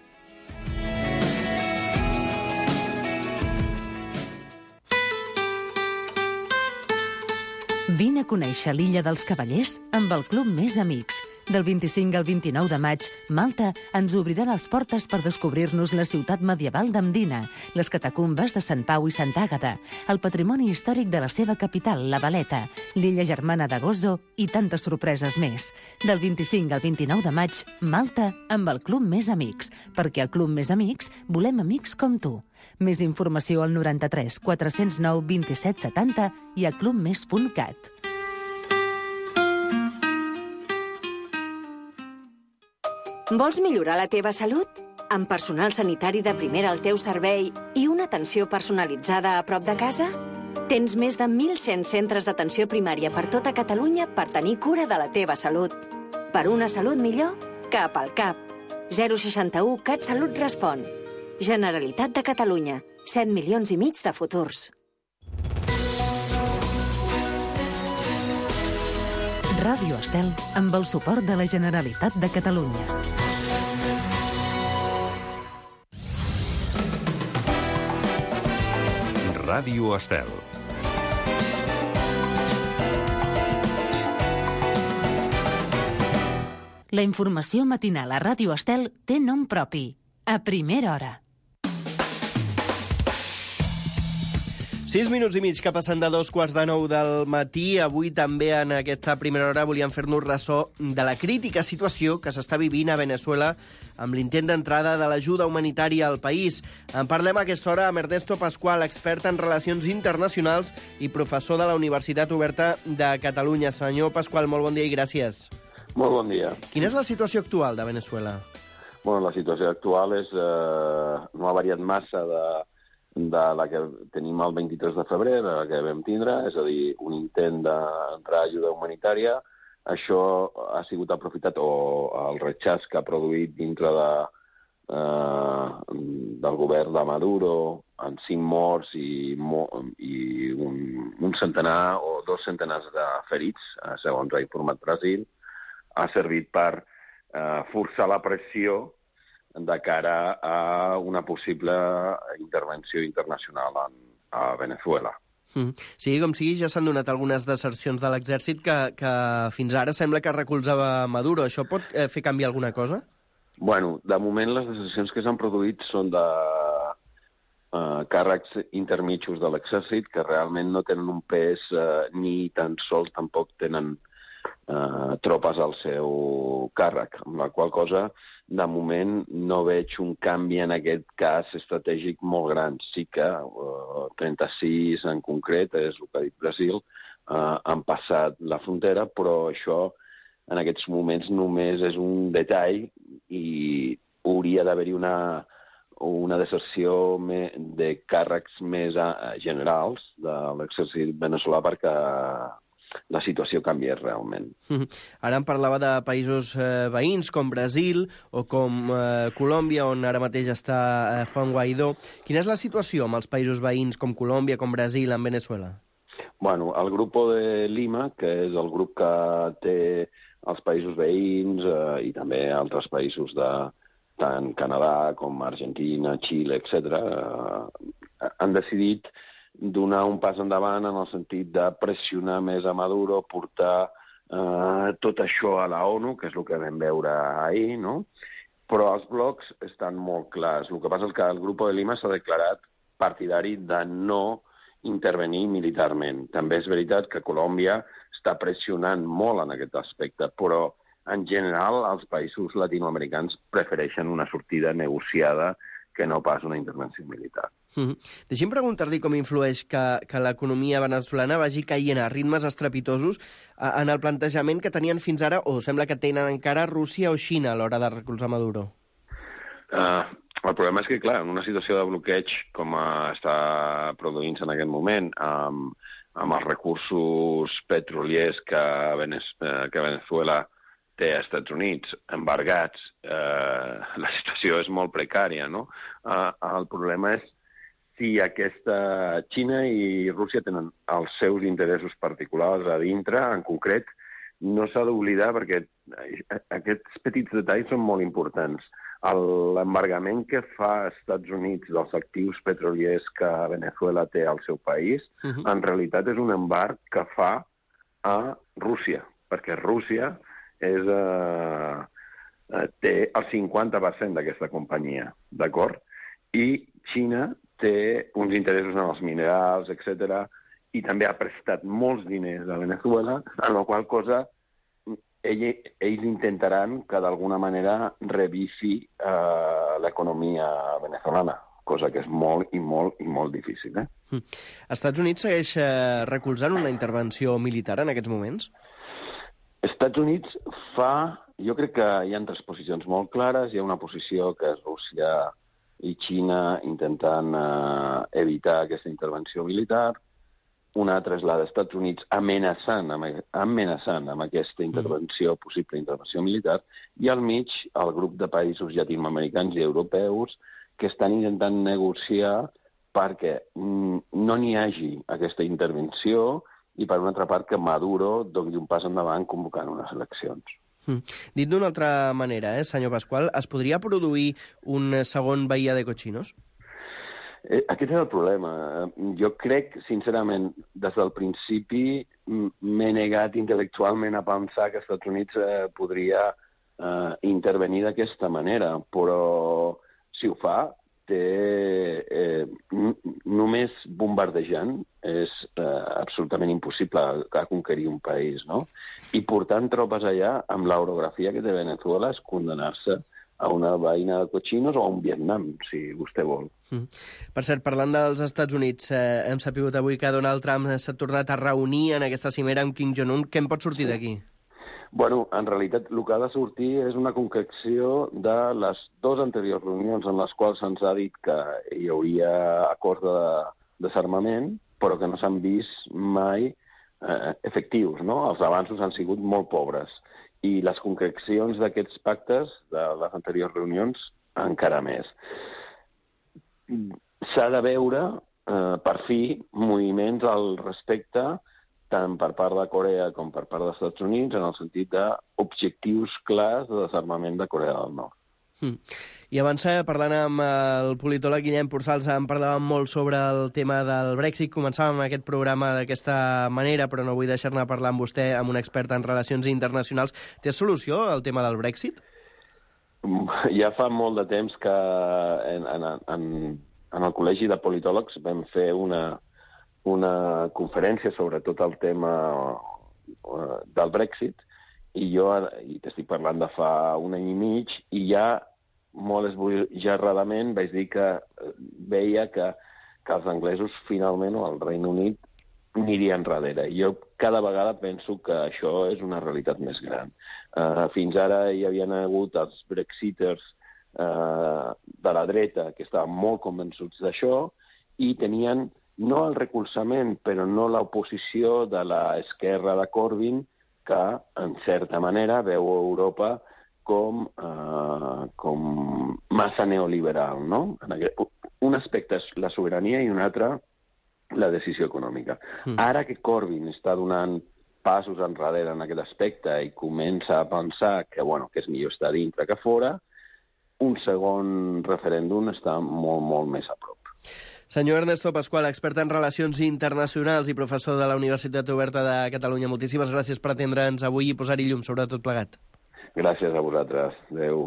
Vine a conèixer l'Illa dels Cavallers amb el Club Més Amics. Del vint-i-cinc al vint-i-nou de maig, Malta ens obrirà les portes per descobrir-nos la ciutat medieval d'Andina, les catacumbes de Sant Pau i Sant Àgata, el patrimoni històric de la seva capital, la Valeta, l'illa germana de Gozo i tantes sorpreses més. Del vint-i-cinc al vint-i-nou de maig, Malta amb el Club Més Amics, perquè al Club Més Amics volem amics com tu. Més informació al noranta-tres quatre-cents nou vint-i-set setanta i a clubmes punt cat. Vols millorar la teva salut? Amb personal sanitari de primera al teu servei i una atenció personalitzada a prop de casa? Tens més de mil cent centres d'atenció primària per tota Catalunya per tenir cura de la teva salut. Per una salut millor, cap al cap. zero seixanta-u CatSalut respon. Generalitat de Catalunya. set milions i mig de futurs. Ràdio Estel amb el suport de la Generalitat de Catalunya. Ràdio Estel. La informació matinal a Ràdio Estel té nom propi. A primera hora. Sis minuts i mig que passen de dos quarts de nou del matí. Avui també en aquesta primera hora volíem fer-nos ressò de la crítica situació que s'està vivint a Veneçuela amb l'intent d'entrada de l'ajuda humanitària al país. En parlem a aquesta hora amb Ernesto Pascual, expert en relacions internacionals i professor de la Universitat Oberta de Catalunya. Senyor Pascual, molt bon dia i gràcies. Molt bon dia. Quina és la situació actual de Veneçuela? Bueno, la situació actual és, eh, no ha variat massa de, de la que tenim el vint-i-tres de febrer, la que vam tindre, és a dir, un intent d'entrar ajuda humanitària. Això ha sigut aprofitat, o el rechaç que ha produït dintre de, eh, del govern de Maduro, en cinc morts i, mo, i un, un centenar o dos centenars de ferits, segons ha informat Brasil, ha servit per eh, forçar la pressió de cara a una possible intervenció internacional en, a Veneçuela. Mm. Sigui com sigui, ja s'han donat algunes desercions de l'exèrcit que, que fins ara sembla que recolzava Maduro. Això pot eh, fer canviar alguna cosa? Bueno, de moment les desercions que s'han produït són de eh, càrrecs intermitjos de l'exèrcit que realment no tenen un pes eh, ni tan sols tampoc tenen eh, tropes al seu càrrec, amb la qual cosa de moment no veig un canvi en aquest cas estratègic molt gran. Sí que uh, trenta-sis en concret, és el que ha dit Brasil, uh, han passat la frontera, però això en aquests moments només és un detall i hauria d'haver-hi una, una deserció de càrrecs més uh, generals de l'exèrcit veneçolà perquè la situació canvia realment. Ara em parlava de països eh, veïns com Brasil o com eh, Colòmbia, on ara mateix està eh, Juan Guaidó. Quina és la situació amb els països veïns com Colòmbia, com Brasil, en Veneçuela? Bueno, el grup de Lima, que és el grup que té els països veïns eh, i també altres països de tant Canadà com Argentina, Xile, etcètera, eh, han decidit donar un pas endavant en el sentit de pressionar més a Maduro, portar eh, tot això a la ONU, que és el que vam veure ahir, no? Però els blocs estan molt clars. El que passa és que el Grupo de Lima s'ha declarat partidari de no intervenir militarment. També és veritat que Colòmbia està pressionant molt en aquest aspecte, però en general els països latinoamericans prefereixen una sortida negociada que no pas una intervenció militar. Mm-hmm. Deixi'm preguntar-li com influeix que, que l'economia veneçolana vagi caient a ritmes estrepitosos en el plantejament que tenien fins ara, o sembla que tenen encara Rússia o Xina a l'hora de recolzar Maduro. Uh, el problema és que, clar, en una situació de bloqueig com uh, està produint-se en aquest moment, amb, amb els recursos petroliers que, Venez que Venezuela té a Estats Units embargats, eh, la situació és molt precària, no? Eh, el problema és si aquesta Xina i Rússia tenen els seus interessos particulars a dintre, en concret, no s'ha d'oblidar perquè aquests petits detalls són molt importants. L'embargament que fa Estats Units dels actius petroliers que Venezuela té al seu país, uh-huh. en realitat és un embarg que fa a Rússia, perquè Rússia és, eh, té el cinquanta per cent d'aquesta companyia, d'acord? I Xina té uns interessos en els minerals, etcètera, i també ha prestat molts diners a Venezuela, en la qual cosa ell, ells intentaran que d'alguna manera revifi eh, l'economia venezolana, cosa que és molt i molt i molt difícil. Eh? Estats Units segueix eh, recolzant una intervenció militar en aquests moments? Estats Units fa... Jo crec que hi ha tres posicions molt clares. Hi ha una posició que és Rússia i Xina intentant eh, evitar aquesta intervenció militar. Una altra és la dels Estats Units amenaçant amb, amenaçant amb aquesta intervenció, possible intervenció militar, i al mig el grup de països llatinoamericans i europeus que estan intentant negociar perquè no n'hi hagi aquesta intervenció i, per una altra part, que Maduro doni un pas endavant convocant unes eleccions. Mm. Dit d'una altra manera, eh, senyor Pasqual, es podria produir un segon Bahía de Cochinos? Eh, aquest és el problema. Jo crec, sincerament, des del principi m'he negat intel·lectualment a pensar que els Estats Units eh, podria eh, intervenir d'aquesta manera, però si ho fa, té, eh, només bombardejant és eh, absolutament impossible conquerir un país, no? I portant tropes allà, amb l'orografia que té Venezuela, és condenar-se a una veïna de cochinos o a un Vietnam, si vostè vol. Mm. Per cert, parlant dels Estats Units, eh, hem sapigut avui que Donald Trump s'ha tornat a reunir en aquesta cimera amb Kim Jong-un. Què en pot sortir d'aquí? Bueno, en realitat, el que ha de sortir és una concreció de les dues anteriors reunions en les quals se'ns ha dit que hi hauria acords de desarmament, però que no s'han vist mai eh, efectius, no? Els avanços han sigut molt pobres. I les concrecions d'aquests pactes, de les anteriors reunions, encara més. S'ha de veure, eh, per fi, moviments al respecte, tant per part de Corea com per part dels Estats Units, en el sentit d'objectius clars de desarmament de Corea del Nord. Mm. I abans, parlant amb el politòleg Guillem Pursals, en parlàvem molt sobre el tema del Brexit. Començàvem aquest programa d'aquesta manera, però no vull deixar-ne parlar amb vostè, amb un expert en relacions internacionals. Té solució el tema del Brexit? Ja fa molt de temps que en, en, en, en el Col·legi de Politòlegs vam fer una... una conferència sobre tot el tema uh, del Brexit, i jo, i t'estic parlant de fa un any i mig, i ja molt esbojarradament vaig dir que veia que, que els anglesos finalment, o el Regne Unit, anirien darrere. Jo cada vegada penso que això és una realitat més gran. Uh, fins ara hi havien hagut els brexiters uh, de la dreta que estaven molt convençuts d'això i tenien no el recolzament, però no l'oposició de l'esquerra de Corbyn, que, en certa manera, veu Europa com, eh, com massa neoliberal, no? Un aspecte és la sobirania i un altre la decisió econòmica. Mm. Ara que Corbyn està donant passos enrere en aquest aspecte i comença a pensar que, bueno, que és millor estar dintre que fora, un segon referèndum està molt, molt més a prop. Senyor Ernesto Pasqual, expert en relacions internacionals i professor de la Universitat Oberta de Catalunya, moltíssimes gràcies per atendre'ns avui i posar-hi llum sobre tot plegat. Gràcies a vosaltres. Adéu.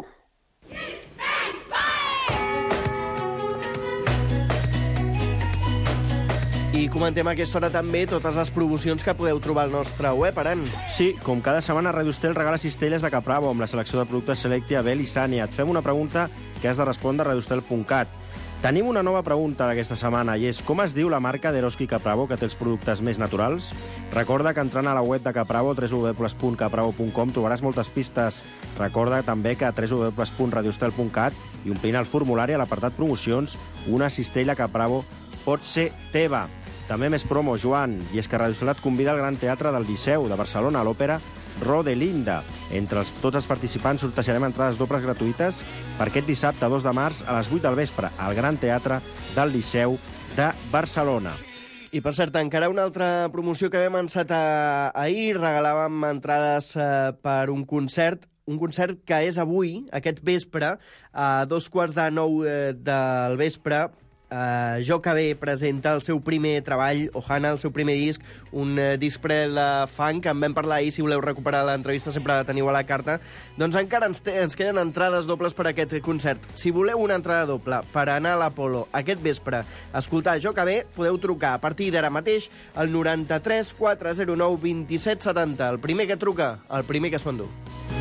I comentem a aquesta hora també totes les promocions que podeu trobar al nostre web, Aran. Sí, com cada setmana, Radio Estel regala cistelles de Capravo amb la selecció de productes Selectia, Bell i Sània. Et fem una pregunta que has de respondre a radio estel punt cat. Tenim una nova pregunta d'aquesta setmana i és com es diu la marca d'Eroski Capravo que té els productes més naturals? Recorda que entrant a la web de Capravo, w w w punt capravo punt com, trobaràs moltes pistes. Recorda també que a w w w punt radio estel punt cat i omplint el formulari a l'apartat promocions, una cistella Capravo pot ser teva. També més promo, Joan, i és que Radio Estel et convida al Gran Teatre del Liceu de Barcelona, a l'òpera Rodelinda. Entre els, tots els participants sortejarem entrades dobles gratuïtes per aquest dissabte, dos de març, a les vuit del vespre, al Gran Teatre del Liceu de Barcelona. I, per cert, encara una altra promoció que vam ençat ahir. Regalàvem entrades eh, per un concert, un concert que és avui, aquest vespre, a dos quarts de nou eh, del vespre. Uh, Jo que bé presenta el seu primer treball, Ohana, el seu primer disc, un uh, disc pre de funk, en vam parlar ahir, si voleu recuperar l'entrevista sempre la teniu a la carta. Doncs encara ens, ens queden entrades dobles per a aquest concert. Si voleu una entrada doble per anar a l'Apolo aquest vespre a escoltar Jo que bé, podeu trucar a partir d'ara mateix al noranta-tres quatre zero nou vint-i-set setanta. El primer que truca, el primer que s'ho endú.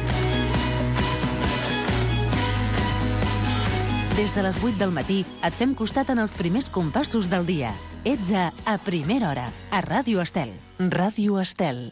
Des de les vuit del matí et fem costat en els primers compassos del dia. Ets a A Primera Hora, a Ràdio Estel. Ràdio Estel.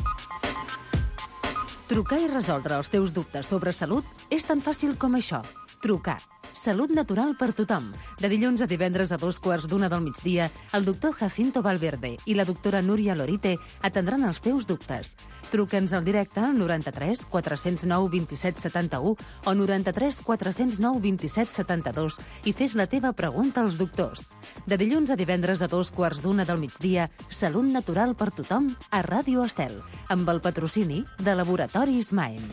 Trucar i resoldre els teus dubtes sobre salut és tan fàcil com això. Trucar. Salut natural per tothom. De dilluns a divendres a dos quarts d'una del migdia, el doctor Jacinto Valverde i la doctora Núria Lorite atendran els teus dubtes. Truca'ns al directe al noranta-tres quatre zero nou vint-i-set setanta-u o noranta-tres quatre zero nou vint-i-set setanta-dos i fes la teva pregunta als doctors. De dilluns a divendres a dos quarts d'una del migdia, Salut natural per tothom a Ràdio Estel, amb el patrocini de Laboratoris Maem.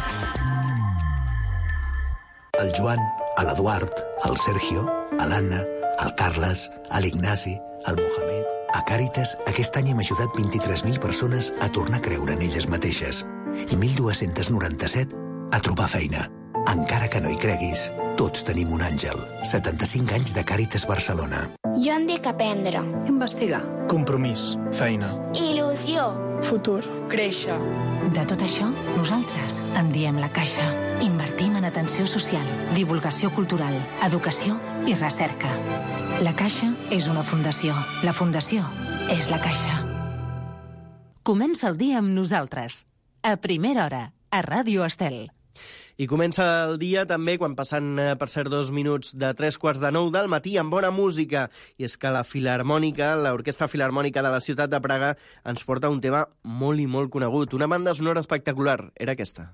El Joan, l'Eduard, el Sergio, l'Anna, el Carles, l'Ignasi, el Mohamed... A Càritas, aquest any hem ajudat vint-i-tres mil persones a tornar a creure en elles mateixes i mil dos-cents noranta-set a trobar feina. Encara que no hi creguis, tots tenim un àngel. setanta-cinc anys de Càritas Barcelona. Jo em dic aprendre. Investigar. Compromís. Feina. Il·lusió. Futur. Créixer. De tot això, nosaltres en diem La Caixa. Invertim en atenció social, divulgació cultural, educació i recerca. La Caixa és una fundació. La fundació és La Caixa. Comença el dia amb nosaltres. A Primera Hora, a Ràdio Estel. I comença el dia també quan passen, eh, per cert, dos minuts de tres quarts de nou del matí amb bona música. I és que la Filarmònica, l'Orquestra Filarmònica de la ciutat de Praga, ens porta un tema molt i molt conegut. Una banda sonora espectacular. Era aquesta.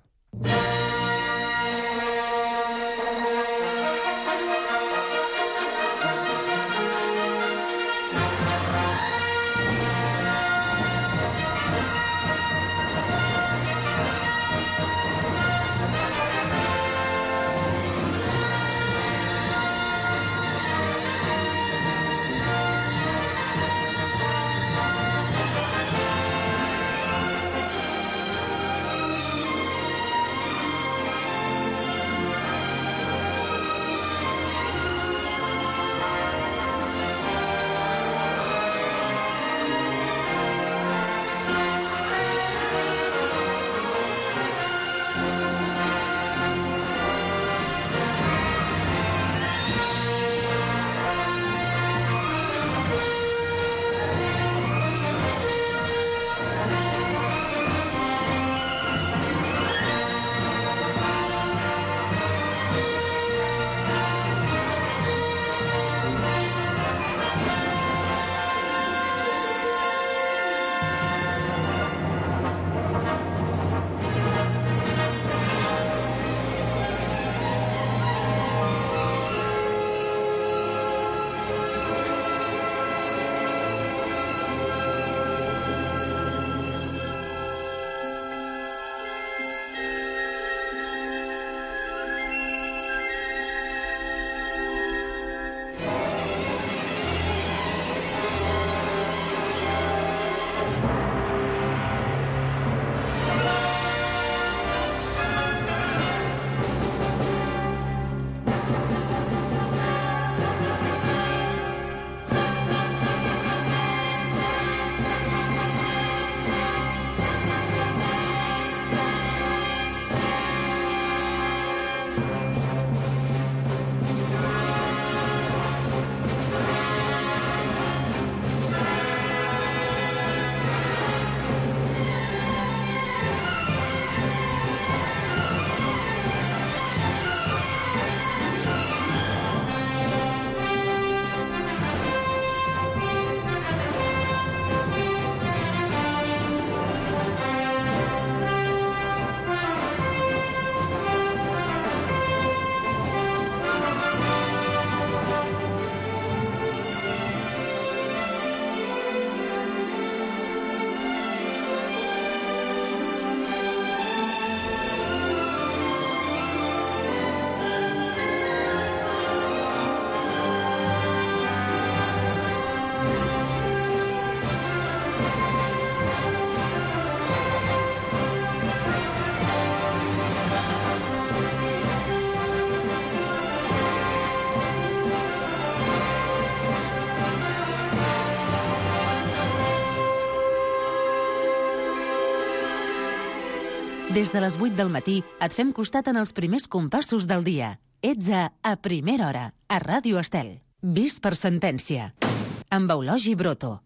Des de les vuit del matí et fem costat en els primers compassos del dia. Ets a A Primera Hora, a Ràdio Estel. Vist per sentència. Amb Eulogi Broto.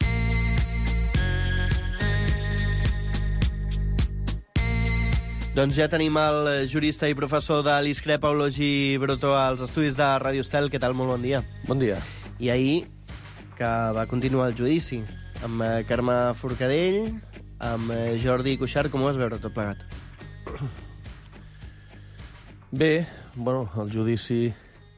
Doncs ja tenim el jurista i professor de l'ISCREP, Eulogi Broto, als estudis de Ràdio Estel. Què tal? Molt bon dia. Bon dia. I ahir, que va continuar el judici, amb Carme Forcadell, amb Jordi Cuixart, com ho vas veure tot plegat? Bé, bueno, el judici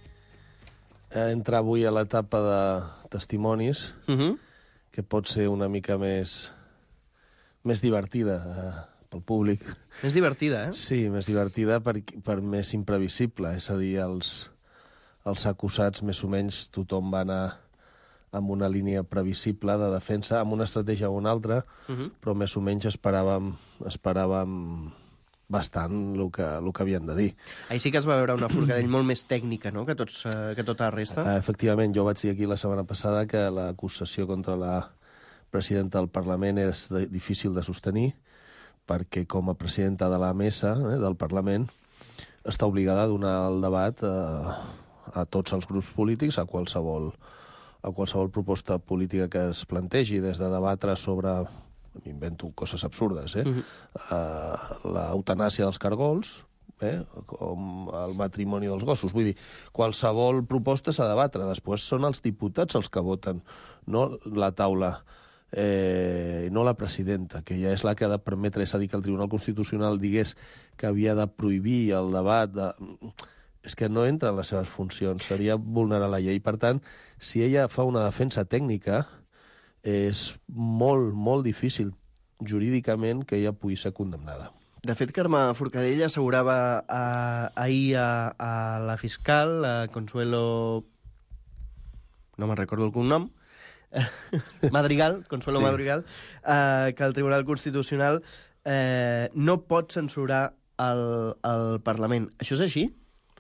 entra avui a l'etapa de testimonis, uh-huh. que pot ser una mica més, més divertida eh, pel públic. Més divertida, eh? Sí, més divertida per, per més imprevisible. És a dir, els, els acusats, més o menys, tothom va anar amb una línia previsible de defensa, amb una estratègia o una altra, uh-huh. però més o menys esperàvem, esperàvem bastant el que, el que havien de dir. Ahir sí que es va veure una Forcadell molt més tècnica, no?, que, tots, que tota la resta. Uh, efectivament, jo vaig dir aquí la setmana passada que l'acusació contra la presidenta del Parlament és de, difícil de sostenir, perquè com a presidenta de la mesa eh, del Parlament està obligada a donar el debat a, a tots els grups polítics, a qualsevol, a qualsevol proposta política que es plantegi, des de debatre sobre, m'invento coses absurdes, eh? Uh-huh. uh, l'eutanàsia dels cargols, eh? com el matrimoni dels gossos. Vull dir, qualsevol proposta s'ha de debatre. Després són els diputats els que voten, no la taula. Eh, no la presidenta, que ja és la que ha de permetre, és a dir, que el Tribunal Constitucional digués que havia de prohibir el debat, de... és que no entra en les seves funcions, seria vulnerar la llei. Per tant, si ella fa una defensa tècnica, és molt, molt difícil jurídicament que ella pugui ser condemnada. De fet, Carme Forcadell assegurava a, ahir a, a la fiscal, a Consuelo... no me'n recordo el cognom, Madrigal, Consuelo sí. Madrigal, eh, que el Tribunal Constitucional eh, no pot censurar el, el Parlament. Això és així?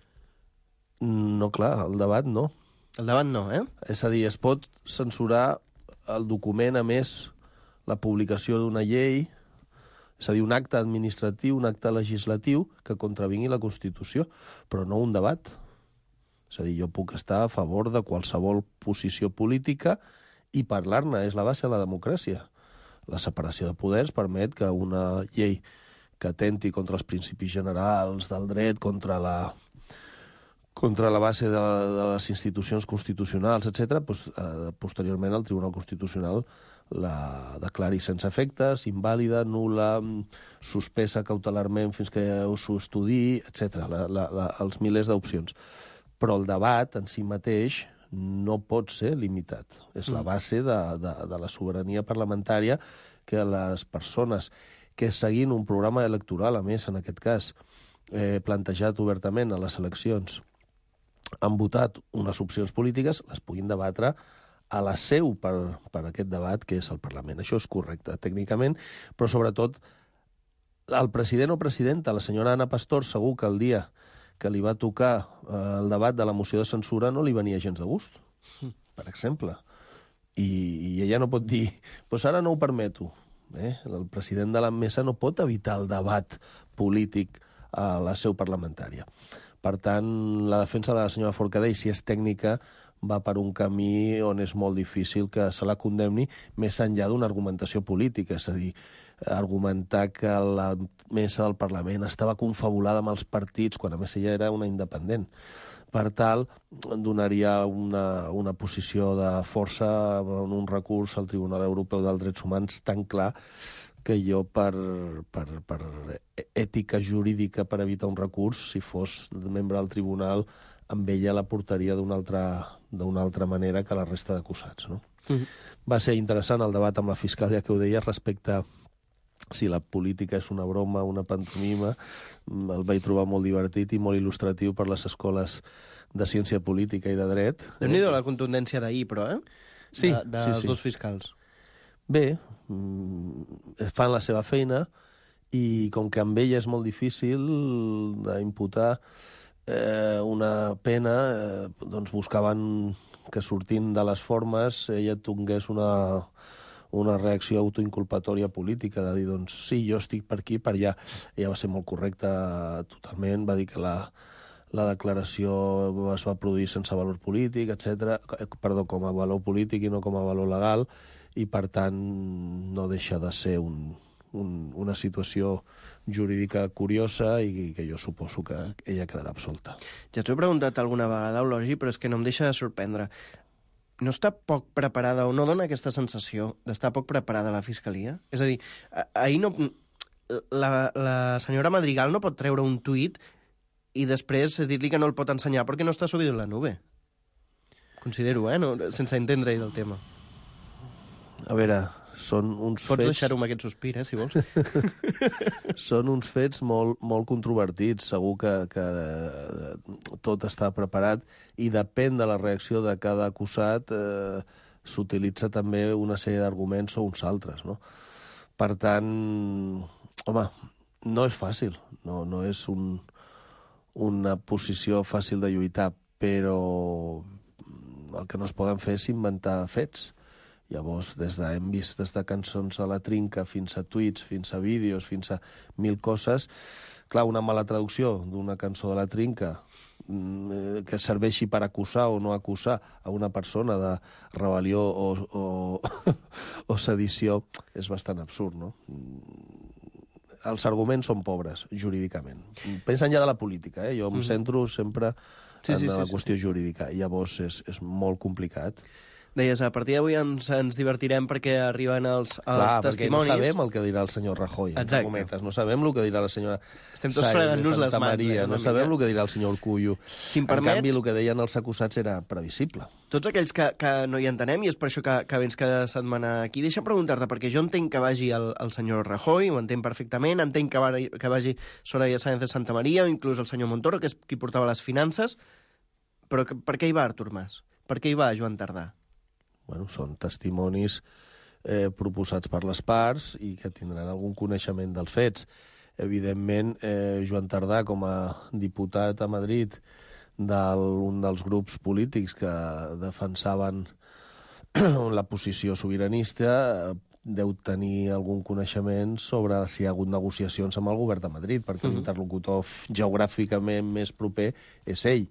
No, clar, el debat no. El debat no, eh? És a dir, es pot censurar el document, a més, la publicació d'una llei, és a dir, un acte administratiu, un acte legislatiu que contravingui la Constitució, però no un debat. És a dir, jo puc estar a favor de qualsevol posició política i parlar-ne, és la base de la democràcia. La separació de poders permet que una llei que atenti contra els principis generals del dret, contra la, contra la base de, de les institucions constitucionals, etcètera, doncs, eh, posteriorment el Tribunal Constitucional la declari sense efectes, invàlida, nul·la, suspesa cautelarment fins que s'ho estudiï, etcètera, la, la, la, els milers d'opcions. Però el debat en si mateix no pot ser limitat. És la base de, de, de la sobirania parlamentària que les persones que seguint un programa electoral, a més, en aquest cas, eh, plantejat obertament a les eleccions, han votat unes opcions polítiques, les puguin debatre a la seu per, per aquest debat que és el Parlament. Això és correcte, tècnicament, però sobretot el president o presidenta, la senyora Ana Pastor, segur que el dia que li va tocar eh, el debat de la moció de censura no li venia gens de gust, per exemple. I, i ella no pot dir, doncs ara no ho permeto. Eh? El president de la mesa no pot evitar el debat polític a la seu parlamentària. Per tant, la defensa de la senyora Forcadell, si és tècnica, va per un camí on és molt difícil que se la condemni més enllà d'una argumentació política, és a dir, argumentar que la mesa del Parlament estava confabulada amb els partits, quan a més ella era una independent. Per tal, donaria una, una posició de força en un recurs al Tribunal Europeu dels Drets Humans tan clar que jo, per, per, per ètica jurídica, per evitar un recurs, si fos membre del tribunal, amb ella la portaria d'una altra, d'una altra manera que la resta d'acusats. No? Mm-hmm. Va ser interessant el debat amb la fiscal, ja que ho deia, respecte a si la política és una broma, una pantomima. El vaig trobar molt divertit i molt il·lustratiu per les escoles de ciència política i de dret. Déu-n'hi-do la contundència d'ahir, però, eh? Sí, de, dels sí, sí. dos fiscals. Bé, fan la seva feina i com que amb ella és molt difícil d'imputar eh, una pena, eh, doncs buscaven que sortint de les formes ella tingués una, una reacció autoinculpatòria política, de dir, doncs, sí, jo estic per aquí, per allà. Ella va ser molt correcta totalment, va dir que la, la declaració es va produir sense valor polític, etcètera, perdó, com a valor polític i no com a valor legal, i, per tant, no deixa de ser un, un, una situació jurídica curiosa i que jo suposo que ella quedarà absolta. Ja t'ho he preguntat alguna vegada, Eulogi, però és que no em deixa de sorprendre. No està poc preparada, o no dona aquesta sensació d'estar poc preparada la Fiscalia? És a dir, ahir no... La, la senyora Madrigal no pot treure un tuit i després dir-li que no el pot ensenyar perquè no està subido en la nube. Considero, eh? No, sense entendre-hi del tema. A veure... Són uns Pots fets... deixar-ho amb aquest sospir, eh, si vols. Són uns fets molt, molt controvertits. Segur que, que tot està preparat i depèn de la reacció de cada acusat, eh, s'utilitza també una sèrie d'arguments o uns altres, no? Per tant, home, no és fàcil, no, no és un, una posició fàcil de lluitar, però el que no es poden fer és inventar fets. Llavors, des de, hem vist des de cançons a la trinca fins a tuits, fins a vídeos, fins a mil coses. Clar, una mala traducció d'una cançó de la trinca que serveixi per acusar o no acusar a una persona de rebel·lió o, o, o sedició és bastant absurd, no? Els arguments són pobres, jurídicament. Pensa enllà de la política, eh? Jo em centro sempre Sí, sí, en sí, la sí, qüestió sí. jurídica. Llavors és, és molt complicat. Deies, a partir d'avui ens, ens divertirem perquè arriben els, els Clar, testimonis. perquè no sabem el que dirà el senyor Rajoy, entre cometes. No sabem el que dirà la senyora Estem tots Sáenz fregant-nos de les Santa mans, Maria, eh, no una sabem mica. el que dirà el senyor Cuyo. Si em En permets- canvi, el que deien els acusats era previsible. Tots aquells que, que no hi entenem, i és per això que, que vens cada setmana aquí, deixa preguntar-te, perquè jo entenc que vagi el, el senyor Rajoy, ho entenc perfectament, entenc que, va, que vagi Soraya Sáenz de Santa Maria, o inclús el senyor Montoro, que és qui portava les finances, però que, per què hi va Artur Mas? Per què hi va Joan Tardà? Bueno, són testimonis eh, proposats per les parts i que tindran algun coneixement dels fets. Evidentment, eh, Joan Tardà, com a diputat a Madrid d'un dels grups polítics que defensaven la posició sobiranista, deu tenir algun coneixement sobre si hi ha hagut negociacions amb el govern de Madrid, perquè Mhm. l'interlocutor geogràficament més proper és ell.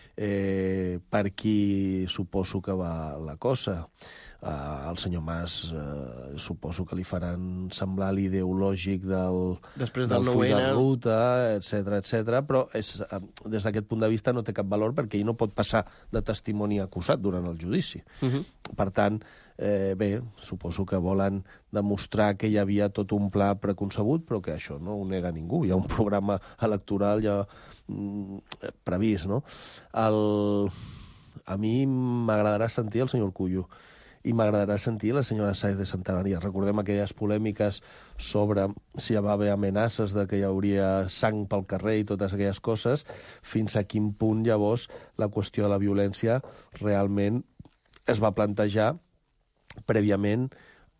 Eh, per qui suposo que va la cosa. Eh, el senyor Mas eh, suposo que li faran semblar l'ideològic del, Després del del full de nou ene. ruta, etcètera, etcètera, però és, eh, des d'aquest punt de vista no té cap valor perquè ell no pot passar de testimoni acusat durant el judici. Mhm. Per tant, eh, bé, suposo que volen demostrar que hi havia tot un pla preconcebut, però que això no ho nega ningú. Hi ha un programa electoral ja mm, previst, no? El... A mi m'agradarà sentir el senyor Cuyo i m'agradarà sentir la senyora Sáenz de Santa Maria. Recordem aquelles polèmiques sobre si hi va haver amenaces de que hi hauria sang pel carrer i totes aquelles coses, fins a quin punt llavors la qüestió de la violència realment es va plantejar prèviament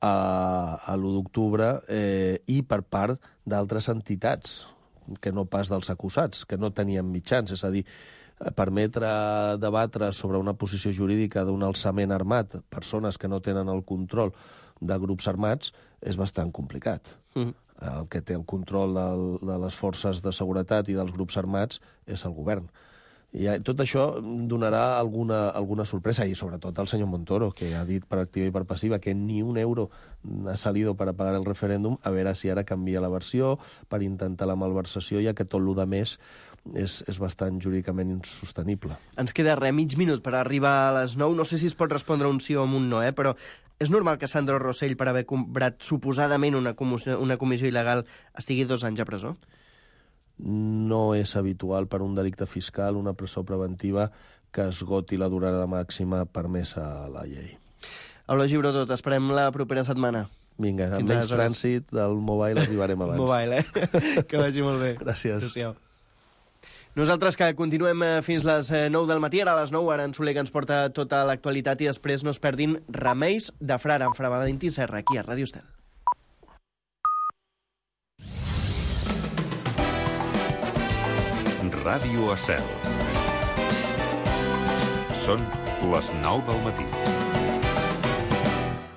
a, a l'u d'octubre eh, i per part d'altres entitats, que no pas dels acusats, que no tenien mitjans. És a dir, permetre debatre sobre una posició jurídica d'un alçament armat persones que no tenen el control de grups armats és bastant complicat. Mhm. El que té el control del, de les forces de seguretat i dels grups armats és el govern. I tot això donarà alguna, alguna sorpresa, i sobretot el senyor Montoro, que ha dit per activa i per passiva que ni un euro ha salido para pagar el referèndum, a veure si ara canvia la versió per intentar la malversació, ja que tot el de més és, és bastant jurídicament insostenible. Ens queda res, mig minut per arribar a les nou. No sé si es pot respondre un sí o un no, eh? Però és normal que Sandro Rosell, per haver comprat suposadament una comissió, una comissió il·legal, estigui dos anys a presó? No és habitual per un delicte fiscal una presó preventiva que esgoti la durada màxima permesa a la llei. Eulogi Brodó, t'esperem la propera setmana. Vinga, amb Fins menys aleshores. trànsit del mobile arribarem abans. Mobile, eh? Que vagi molt bé. Gràcies. Adéu-siau. Nosaltres que continuem eh, fins les eh, nou del matí, ara a les nou, ara en Soler que ens porta tota l'actualitat i després no es perdin Remeis de Frare amb Fra Valentí Serra, aquí a Ràdio Estel. Ràdio Estel. Són les nou del matí.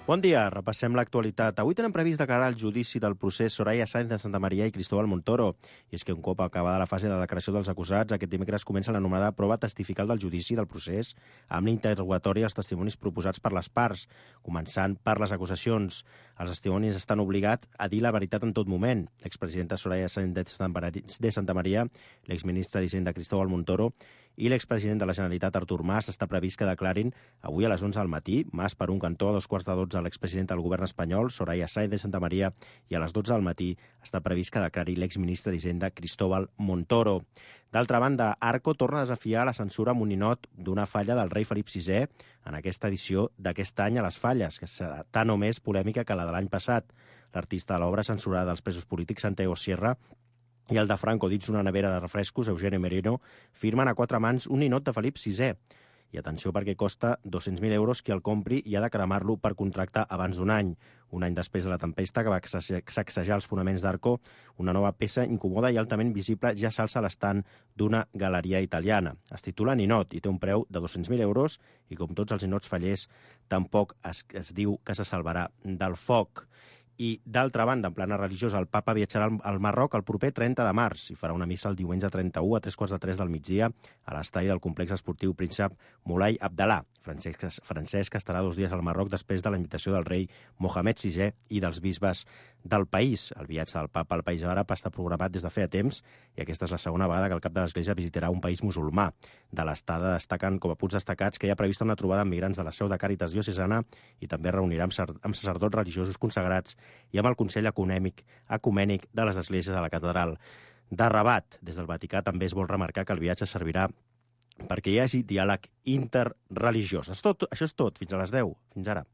Bon dia, repassem l'actualitat. Avui tenen previst declarar el judici del procés Soraya Sáenz de Santamaría i Cristóbal Montoro. I és que un cop acabada la fase de declaració dels acusats, aquest dimecres comença l'anomenada prova testifical del judici del procés amb l'interrogatori als testimonis proposats per les parts, començant per les acusacions. Els testimonis estan obligats a dir la veritat en tot moment. L'expresidenta Soraya Sáenz de Santamaría, l'exministre d'Hisenda Cristóbal Montoro i l'expresident de la Generalitat Artur Mas està previst que declarin avui a les onze del matí. Mas per un cantó, a dos quarts de dotze l'expresident del govern espanyol, Soraya Sáenz de Santamaría, i a les dotze del matí està previst que declari l'exministre d'Hisenda Cristóbal Montoro. D'altra banda, Arco torna a desafiar la censura amb un ninot d'una falla del rei Felip sisè en aquesta edició d'aquest any a les falles, que serà tan o més polèmica que la de l'any passat. L'artista de l'obra censurada dels presos polítics Santiago Sierra i el de Franco dins una nevera de refrescos, Eugenio Merino, firmen a quatre mans un ninot de Felip sisè. I atenció perquè costa dos-cents mil euros qui el compri i ha de cremar-lo per contracte abans d'un any. Un any després de la tempesta que va sacsejar els fonaments d'Arco, una nova peça incòmoda i altament visible ja s'alça a l'estant d'una galeria italiana. Es titula Ninot i té un preu de dos-cents mil euros i, com tots els ninots fallers, tampoc es, es diu que se salvarà del foc. I, d'altra banda, en plana religiosa, el papa viatjarà al Marroc el proper trenta de març i farà una missa el diumenge trenta-u a tres quarts de tres del migdia a l'estadi del complex esportiu Príncep Moulay Abdallah. Francesc, Francesc estarà dos dies al Marroc després de la invitació del rei Mohamed sisè i dels bisbes del país. El viatge del papa al país àrab està programat des de feia temps i aquesta és la segona vegada que el cap de l'Església visitarà un país musulmà. De l'estada destaquen com a punts destacats que hi ha prevista una trobada amb migrants de la seu de Càritas diocesana i també reunirà amb sacerdots religiosos consagrats i amb el Consell Ecumènic, Ecumènic de les Esglésies a la Catedral de Rabat. Des del Vaticà també es vol remarcar que el viatge servirà perquè hi hagi diàleg interreligiós. És tot, això és tot. Fins a les deu. Fins ara.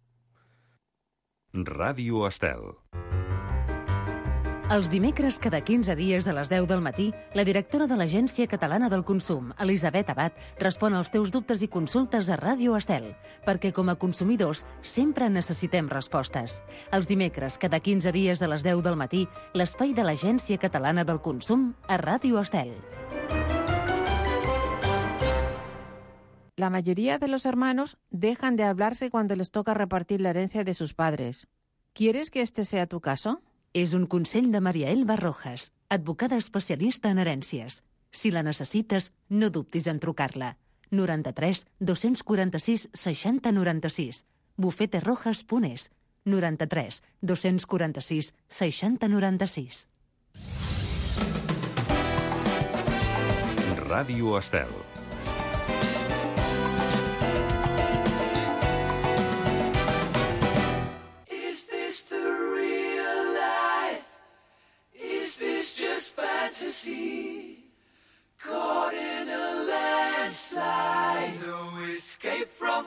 Ràdio Estel. Els dimecres, cada quinze dies de les deu del matí, la directora de l'Agència Catalana del Consum, Elisabet Abad, respon als teus dubtes i consultes a Ràdio Estel, perquè com a consumidors sempre necessitem respostes. Els dimecres, cada quinze dies de les deu del matí, l'espai de l'Agència Catalana del Consum a Ràdio Estel. La mayoría de los hermanos dejan de hablarse cuando les toca repartir la herencia de sus padres. ¿Quieres que este sea tu caso? És un consell de Maria Elba Rojas, advocada especialista en herències. Si la necessites, no dubtis en trucar-la. noranta-tres dos-cents quaranta-sis seixanta noranta-sis. bufeterojas punt es. noranta-tres dos-cents quaranta-sis seixanta noranta-sis. Ràdio Estel. Fantasy, caught in a landslide, no escape from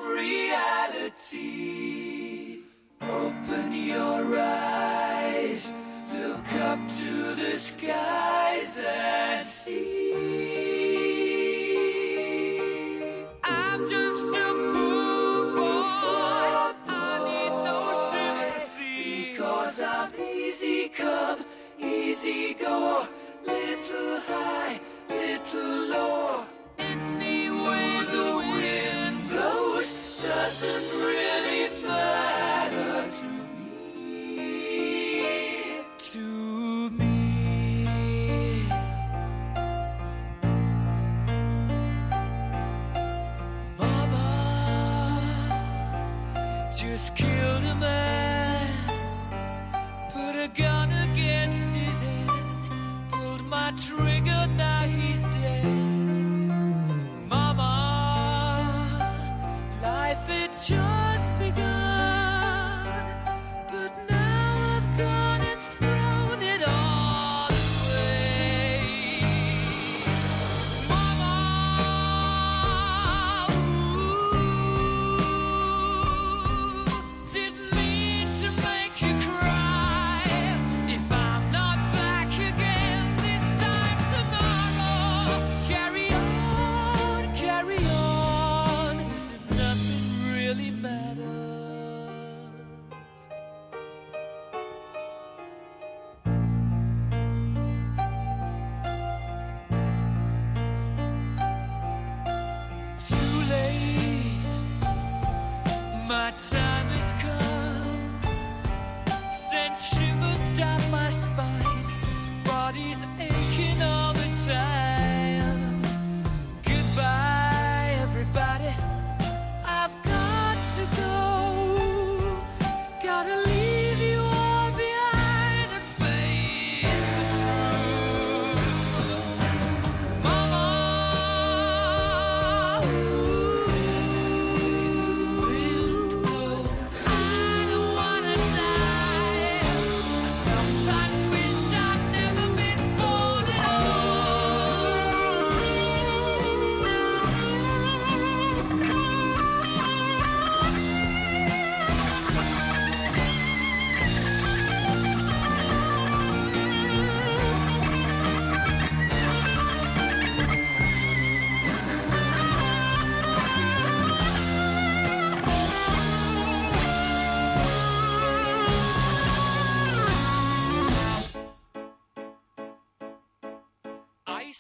reality. Open your eyes, look up to the skies and see. I'm just a poor boy, I need no sympathy, because I'm easy come, easy go. Little high, little low. Any way the wind blows doesn't really matter to me. To me. Mama just killed a man, put a gun against his head. My trigger, now he's dead. Mama, life had just begun, but now I've gone and thrown it all away. Mama, ooh, didn't mean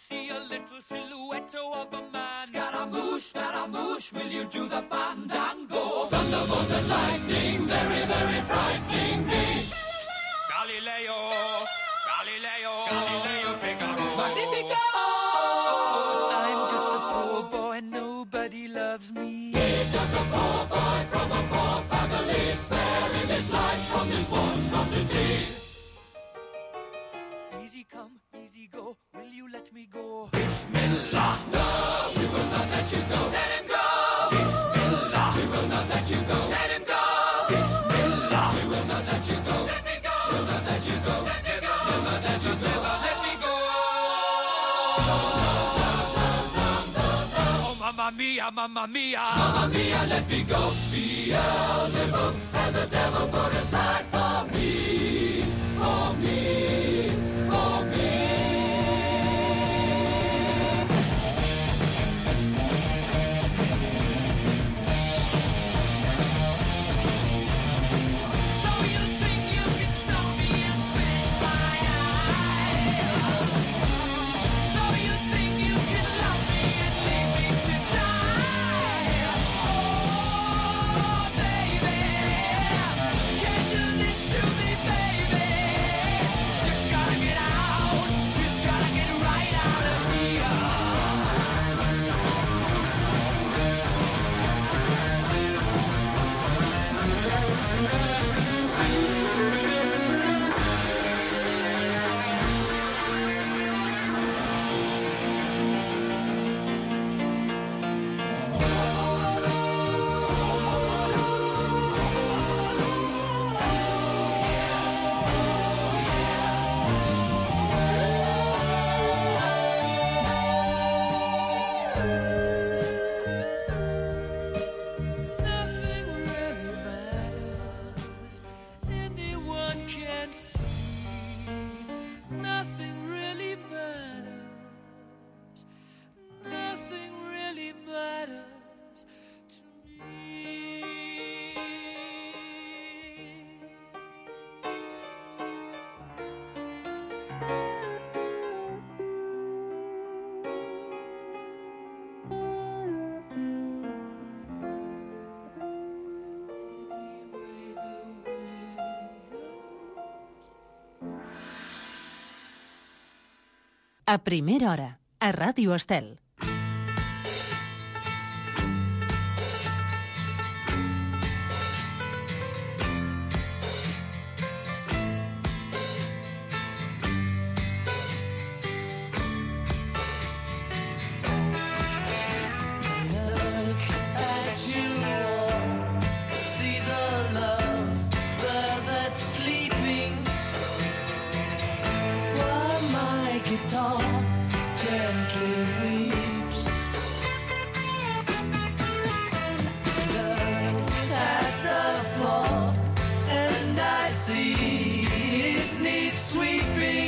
see a little silhouette of a man. Scaramouche, Scaramouche, will you do the fandango? Thunderbolt and lightning, very, very frightening me. Galileo, Galileo, Galileo Figaro. Magnifico! I'm just a poor boy, nobody loves me. He's just a poor boy from a poor family, sparing his life from this monstrosity. Easy come, easy go, will you let me go? Bismillah, no, we will not let you go. Let him go! Bismillah, we will not let you go. Let him go! Bismillah, we will not let you go. Let me go! We'll not let you go. Let me go! We'll not let you go. Let me go! Oh, mamma mia, mamma mia, mamma mia, let me go. Beelzebub has a devil put aside for me, for me, for me. So you think you can stop me and spit my eye? So you think you can love me and leave me to die? Oh, baby, can't do this to me, baby. Just gotta get out, just gotta get right out of here. Nothing really matters. Anyone can see. Nothing really matters. Nothing really matters to me. A primera hora, a Ràdio Estel. Look at you all, see the love that's sleeping. While my guitar gently weeps. Look at the floor, and I see it needs sweeping.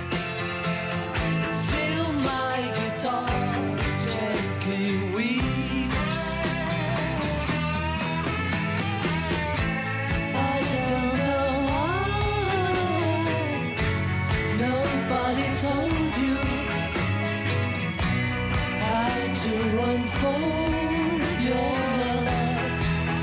Still my guitar gently weeps. I don't know why nobody told you how to unfold your love.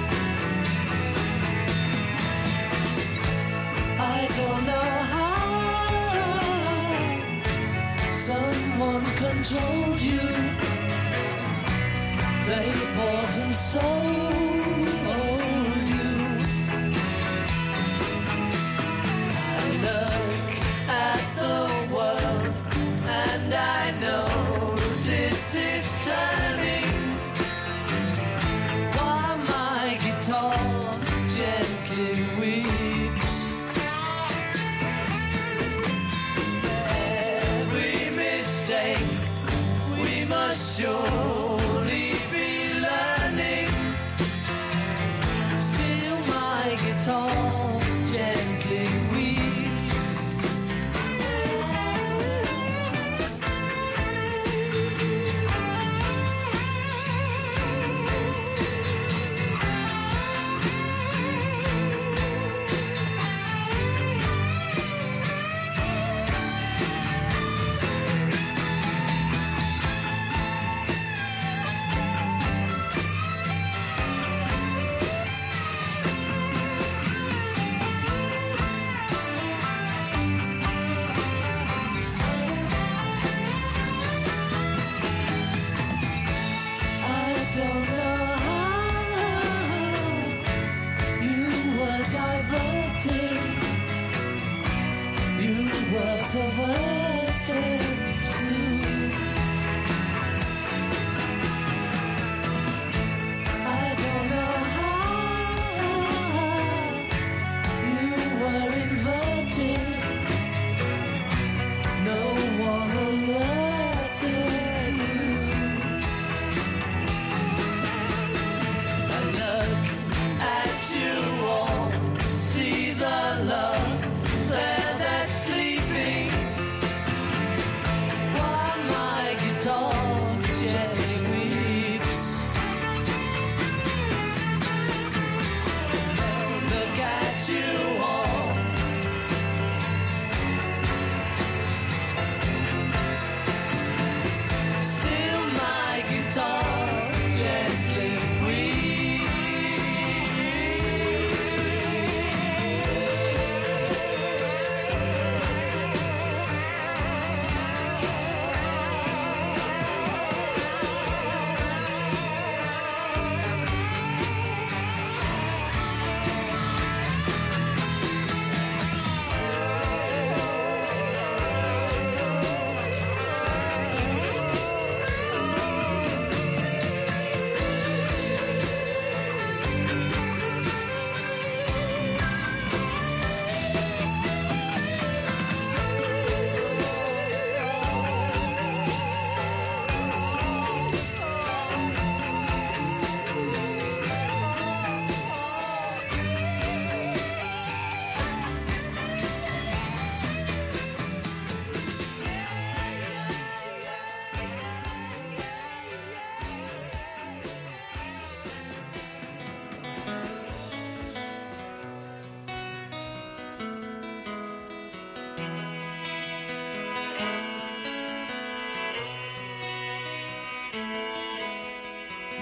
I don't know how someone controlled you. They bought and sold you. I look at the world and I notice it's turning. While my guitar gently weeps. Every mistake we must surely be learning.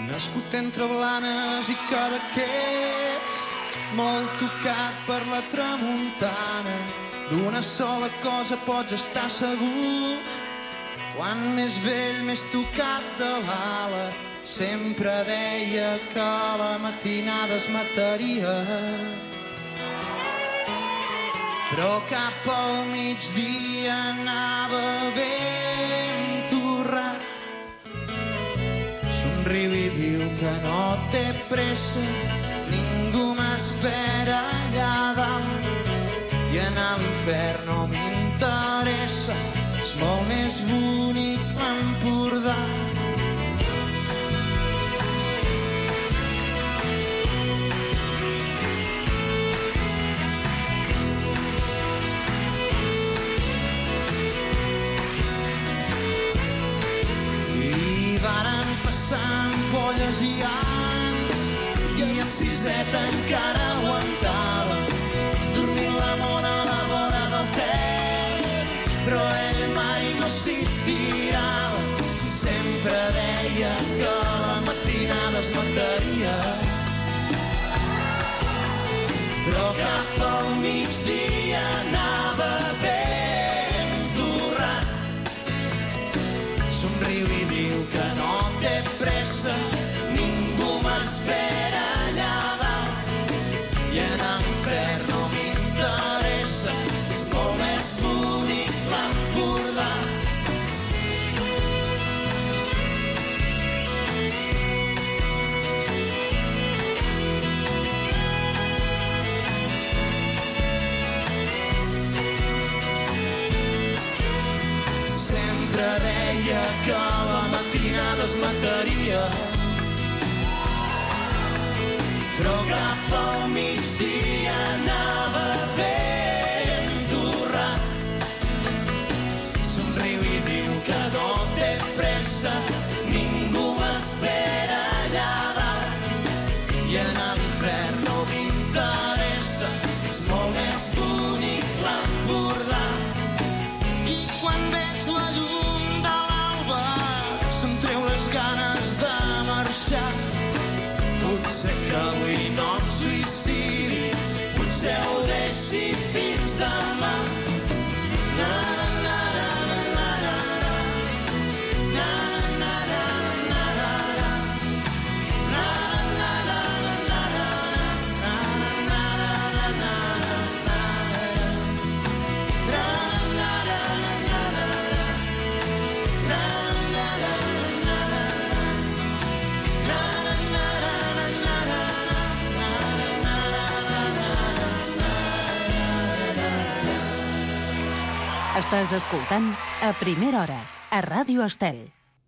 Nascut entre Blanes i Cadaqués, molt tocat per la tramuntana, d'una sola cosa pots estar segur, quan més vell, més tocat de l'ala, sempre deia que la matinada es mataria. Però cap al migdia anava ben torrat, somriu i diu que no té pressa, ningú m'espera allà dalt, i anar a l'infern no m'interessa, és molt més bonic l'Empordà. Varen passar ampolles i anys, i a siseta encara aguantava, dormint la mona a la vora del Ter, però ell mai no s'hi tirava, sempre deia que la matinada es mataria. Però cap al migdia anava ben torrat, somriu i diu que no té pressa, ningú m'espera allà dalt, i anar a l'infern no m'interessa, és molt més bonic l'Empordà. Sempre deia que la matinada es mataria, però cap al migdia anava ben torrat, somriu i diu que no té pressa, ningú m'espera allà dalt, i anar a l'infern no m'interessa, és molt més bonic l'Empordà. I quan veig la llum de l'alba se'm treu les ganes de marxar, potser que avui no em suïcidi, potser ho deixi fins demà. Na, na, na, na, na, na, na, na, na, na, na, na, na, na, na, na, Estàs escoltant A Primera Hora, a Ràdio Estel.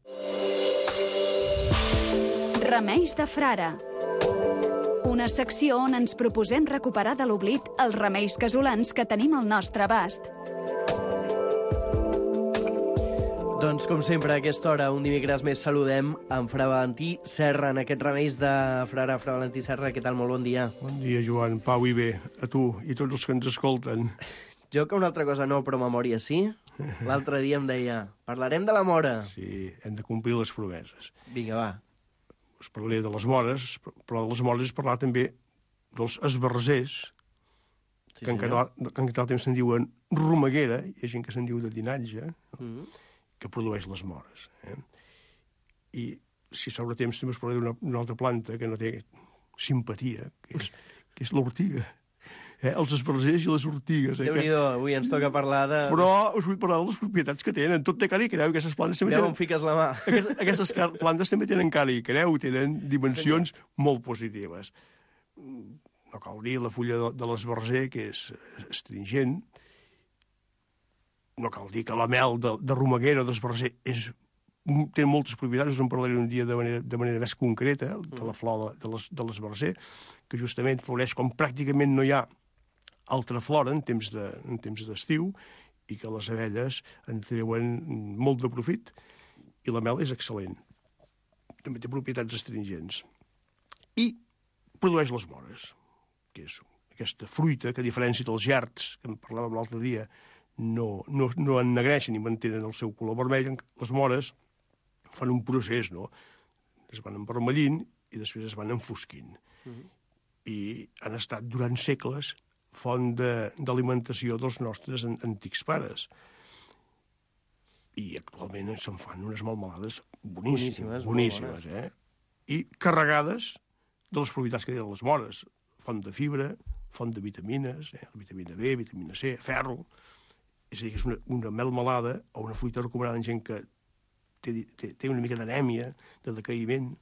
Remeis de frare. Una secció on ens proposem recuperar de l'oblit els remeis casolans que tenim al nostre abast. Doncs, com sempre, a aquesta hora, un dimecres més, saludem en Fra Valentí Serra, en aquest remeis de frare. Fra Valentí Serra, què tal? Molt bon dia. Bon dia, Joan. Pau i bé. A tu i tots els que ens escolten. Jo que una altra cosa no, però memòria sí. L'altre dia em deia, parlarem de la mora. Sí, hem de complir les promeses. Vinga, va. Us parlaré de les mores, però de les mores és parlar també dels esbarrasers, sí, que, en català, que en català temps se'n diuen romeguera, hi ha gent que se'n diu de dinatge, mm. que produeix les mores. Eh? I si sobre temps també us parlaré d'una altra planta que no té simpatia, que és, que és l'ortiga. Eh, els esbarrasers i les ortigues. Eh, Déu-n'hi-do, avui ens toca parlar de... Però us vull parlar de les propietats que tenen. Tot té cara i creu, aquestes plantes també tenen... tenen... on fiques la mà. Aquestes, aquestes plantes també tenen cara i creu, tenen dimensions sí, molt positives. No cal dir la fulla de, de l'esbarzer, que és astringent. No cal dir que la mel de, de romeguera o d'esbarzer és... té moltes propietats, us en parlaré un dia de manera, de manera més concreta, de la flor de, de l'esbarzer, que justament floreix com pràcticament no hi ha altra flora en temps de, en temps d'estiu, i que les abelles en treuen molt de profit, i la mel és excel·lent. També té propietats astringents. I produeix les mores, que és aquesta fruita que, a diferència dels gerds, que en parlàvem l'altre dia, no, no, no ennegreixen i mantenen el seu color vermell. Les mores fan un procés, no?, es van envermellint i després es van enfosquint. Uh-huh. I han estat durant segles font d'alimentació dels nostres antics pares. I actualment se'n fan unes melmelades boníssimes, boníssimes, boníssimes eh? I carregades de les propietats que tenen les mores. Font de fibra, font de vitamines, eh? vitamina B, vitamina C, ferro. És a dir, que és una, una melmelada o una fruita recomanada en gent que té, té, té una mica d'anèmia, de decaïment.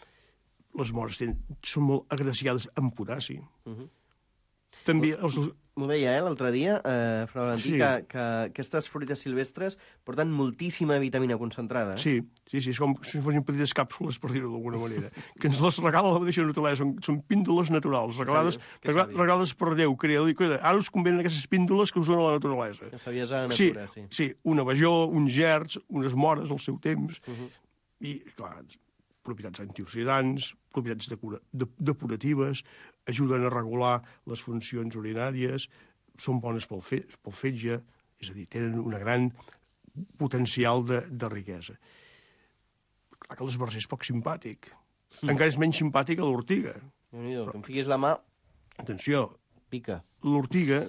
Les mores tenen, són molt agraciades amb potassi. Uh-huh. També els... M'ho deia, eh, l'altre dia, eh, Fra Valentí, Sí. que, que aquestes fruites silvestres porten moltíssima vitamina concentrada. Eh? Sí, sí, sí, és com si fossin petites càpsules, per dir-ho d'alguna manera, que ens les regala la mateixa naturalesa, són, són píndoles naturals, regalades, regla, regalades per Déu, creador, i ara us convenen aquestes píndoles que us donen la naturalesa. Que saviesa de natura, sí. Sí, sí, una vajó, uns gerds, unes mores al seu temps, Uh-huh. i, clar, propietats antioxidants, propietats decura, de, depuratives, ajuden a regular les funcions urinàries, són bones pel, fe, pel fetge, és a dir, tenen un gran potencial de, de riquesa. Clar que l'esbarzer és poc simpàtic. Mm. Encara és menys simpàtic a l'ortiga. Déu-n'hi-do, que em fiquis la mà... Atenció. Pica. L'ortiga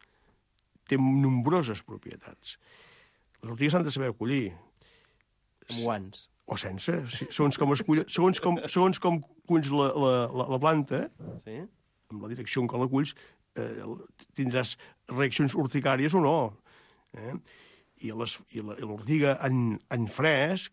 té nombroses propietats. Les ortigues s'han de saber acollir. Amb guants. O sense, sí, segons com escull, segons com, segons com culls la, la, la, la planta, sí. amb la direcció en què la culls, eh, tindràs reaccions urticàries o no. Eh? I l'ortiga en, en fresc,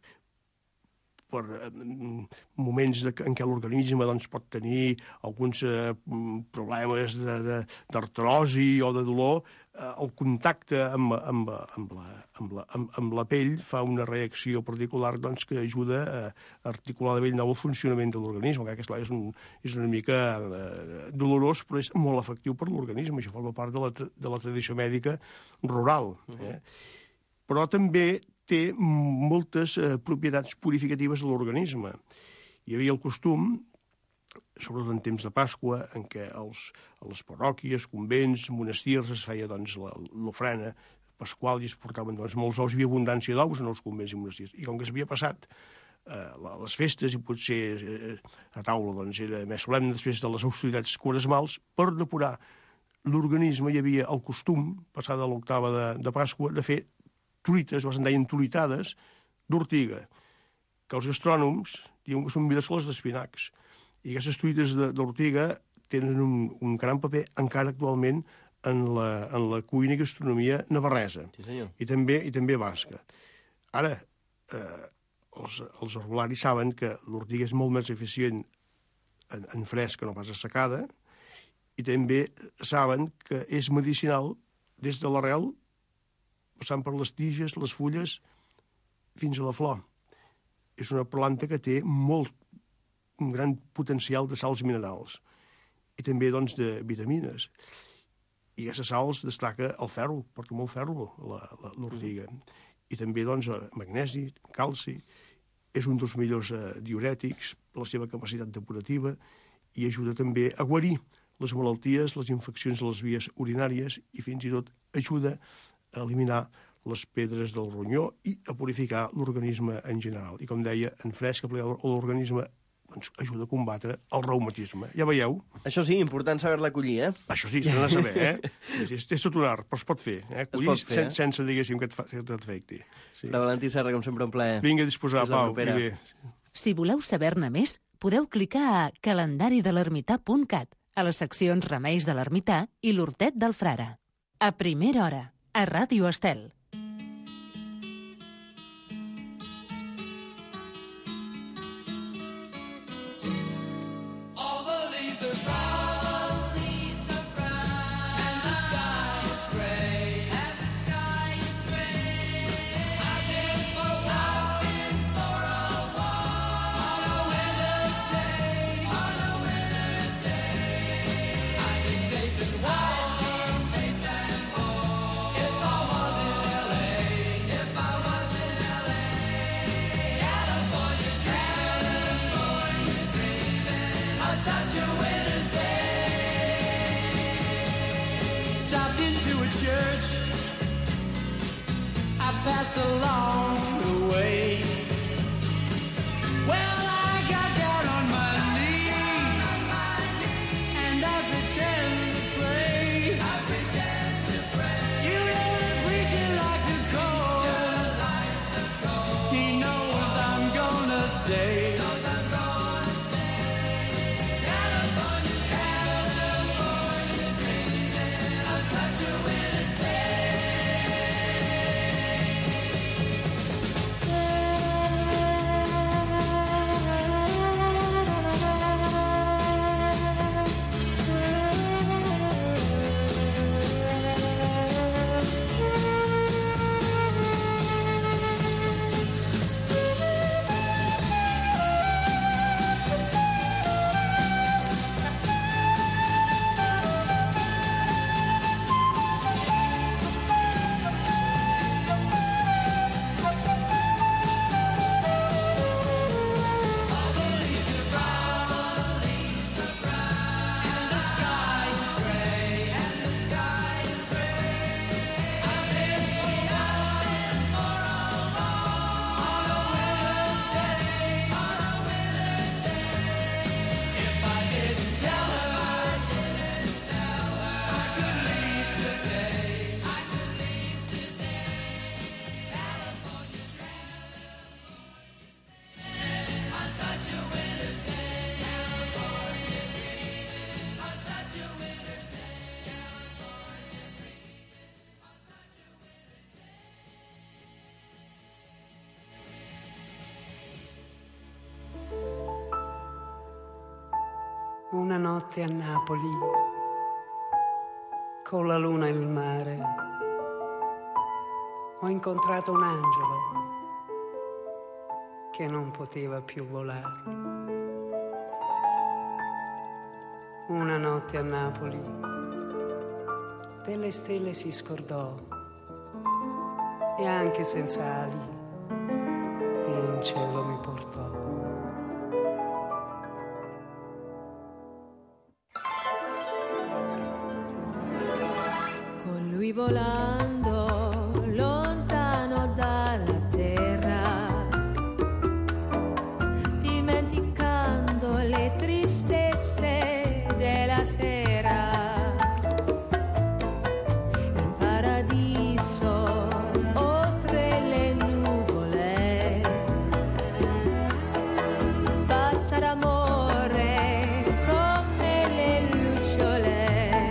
per eh, moments de, en què l'organisme doncs, pot tenir alguns eh, problemes d'artrosi o de dolor, eh, el contacte amb, amb, amb, la, amb, la, amb, amb la pell fa una reacció particular doncs, que ajuda a articular de bell nou el funcionament de l'organisme, que clar, és, un, és una mica eh, dolorós, però és molt efectiu per l'organisme. Això forma part de la, de la tradició mèdica rural. Eh? Però també té moltes eh, propietats purificatives de l'organisme. Hi havia el costum, sobretot en temps de Pasqua, en què els, a les parròquies, convents, monestirs, es feia doncs, l'ofrena pasqual i es portaven doncs, molts ous, hi havia abundància d'ous en els convents i monestirs. I com que s'havia passat eh, les festes i potser eh, a taula doncs, era més solemne després de les austeritats quaresmals, per depurar l'organisme hi havia el costum, passada l'octava de, de Pasqua, de fer truites, o se'n deien truitades, d'ortiga, que els gastrònoms diuen que són millors que les d'espinacs. I aquestes truites d'ortiga tenen un, un gran paper encara actualment en la, en la cuina i gastronomia navarresa. Sí, senyor. I també, i també basca. Ara, eh, els, els herbolaris saben que l'ortiga és molt més eficient en, en fresc que no pas assecada, i també saben que és medicinal des de l'arrel, passant per les tiges, les fulles, fins a la flor. És una planta que té molt, un gran potencial de sals minerals i també, doncs, de vitamines. I aquestes sals destaca el ferro, porta molt ferro, l'ortiga. I també, doncs, magnesi, calci, és un dels millors eh, diurètics, per la seva capacitat depurativa, i ajuda també a guarir les malalties, les infeccions de les vies urinàries, i fins i tot ajuda a eliminar les pedres del ronyó i a purificar l'organisme en general. I com deia, en fresc, l'organisme doncs, ajuda a combatre el reumatisme. Ja veieu? Això sí, important saber-la collir, eh? Això sí, s'ha de saber, eh? És, és, és tot un art, però es pot fer, eh? Collir pot fer, sen, eh? sense, diguéssim, que et, fa, que t'afecti. Sí. Fra Valentí Serra, com sempre, un plaer. Vinga a disposar, Pau. Bé. Si voleu saber-ne més, podeu clicar a calendari de l'ermità punt cat, a les seccions Remeis de l'Ermità i l'Hortet del Frare. A primera hora, a Ràdio Estel. Passed along the way. Well, I got Una notte a Napoli, con la luna e il mare, ho incontrato un angelo che non poteva più volare. Una notte a Napoli, delle stelle si scordò e anche senza ali in cielo mi portò. Con lui volando lontano dalla terra, dimenticando le tristezze della sera, in paradiso oltre le nuvole, pazza d'amore come le lucciole.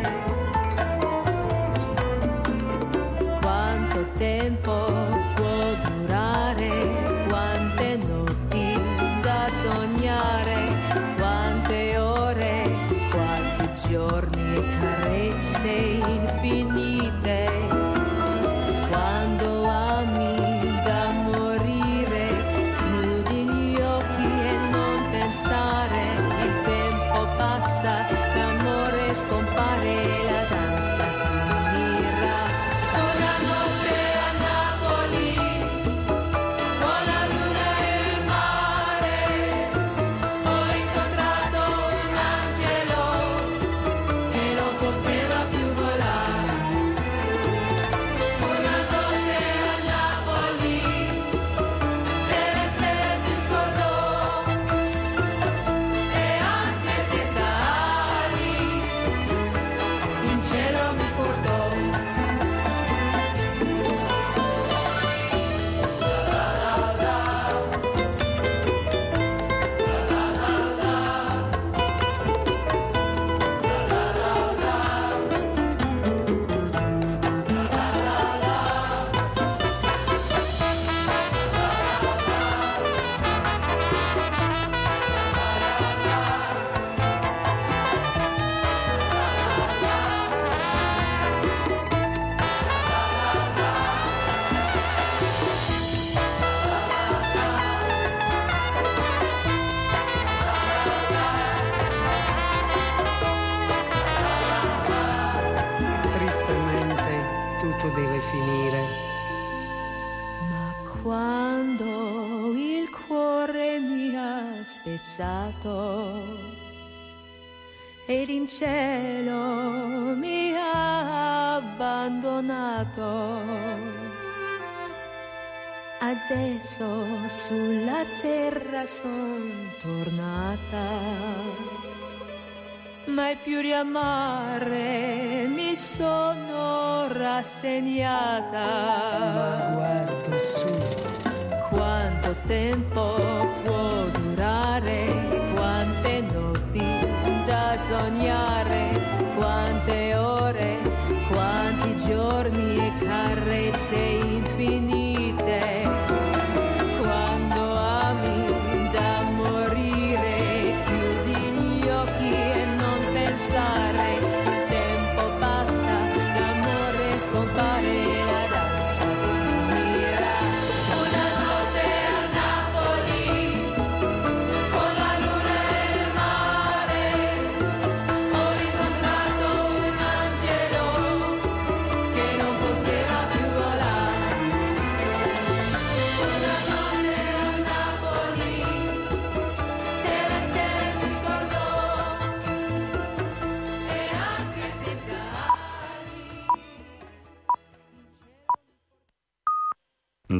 Quanto tempo può durare, quante notti da sognare, quante ore, quanti giorni e carezze infinite. Quando ami da morire, chiudi gli occhi e non pensare, il tempo passa, l'amore scompare, la danza finirà. Una notte a Napoli, con la luna e il mare, ho incontrato un angelo che non poteva più volare. Una notte a Napoli, delle stelle si scordò e anche senza ali in cielo mi portò. Tristemente tutto deve finire. Ma quando il cuore mi ha spezzato ed in cielo mi ha abbandonato, adesso sulla terra son tornata. Mai più di amare mi sono rassegnata. Ma guardo su, Quanto tempo può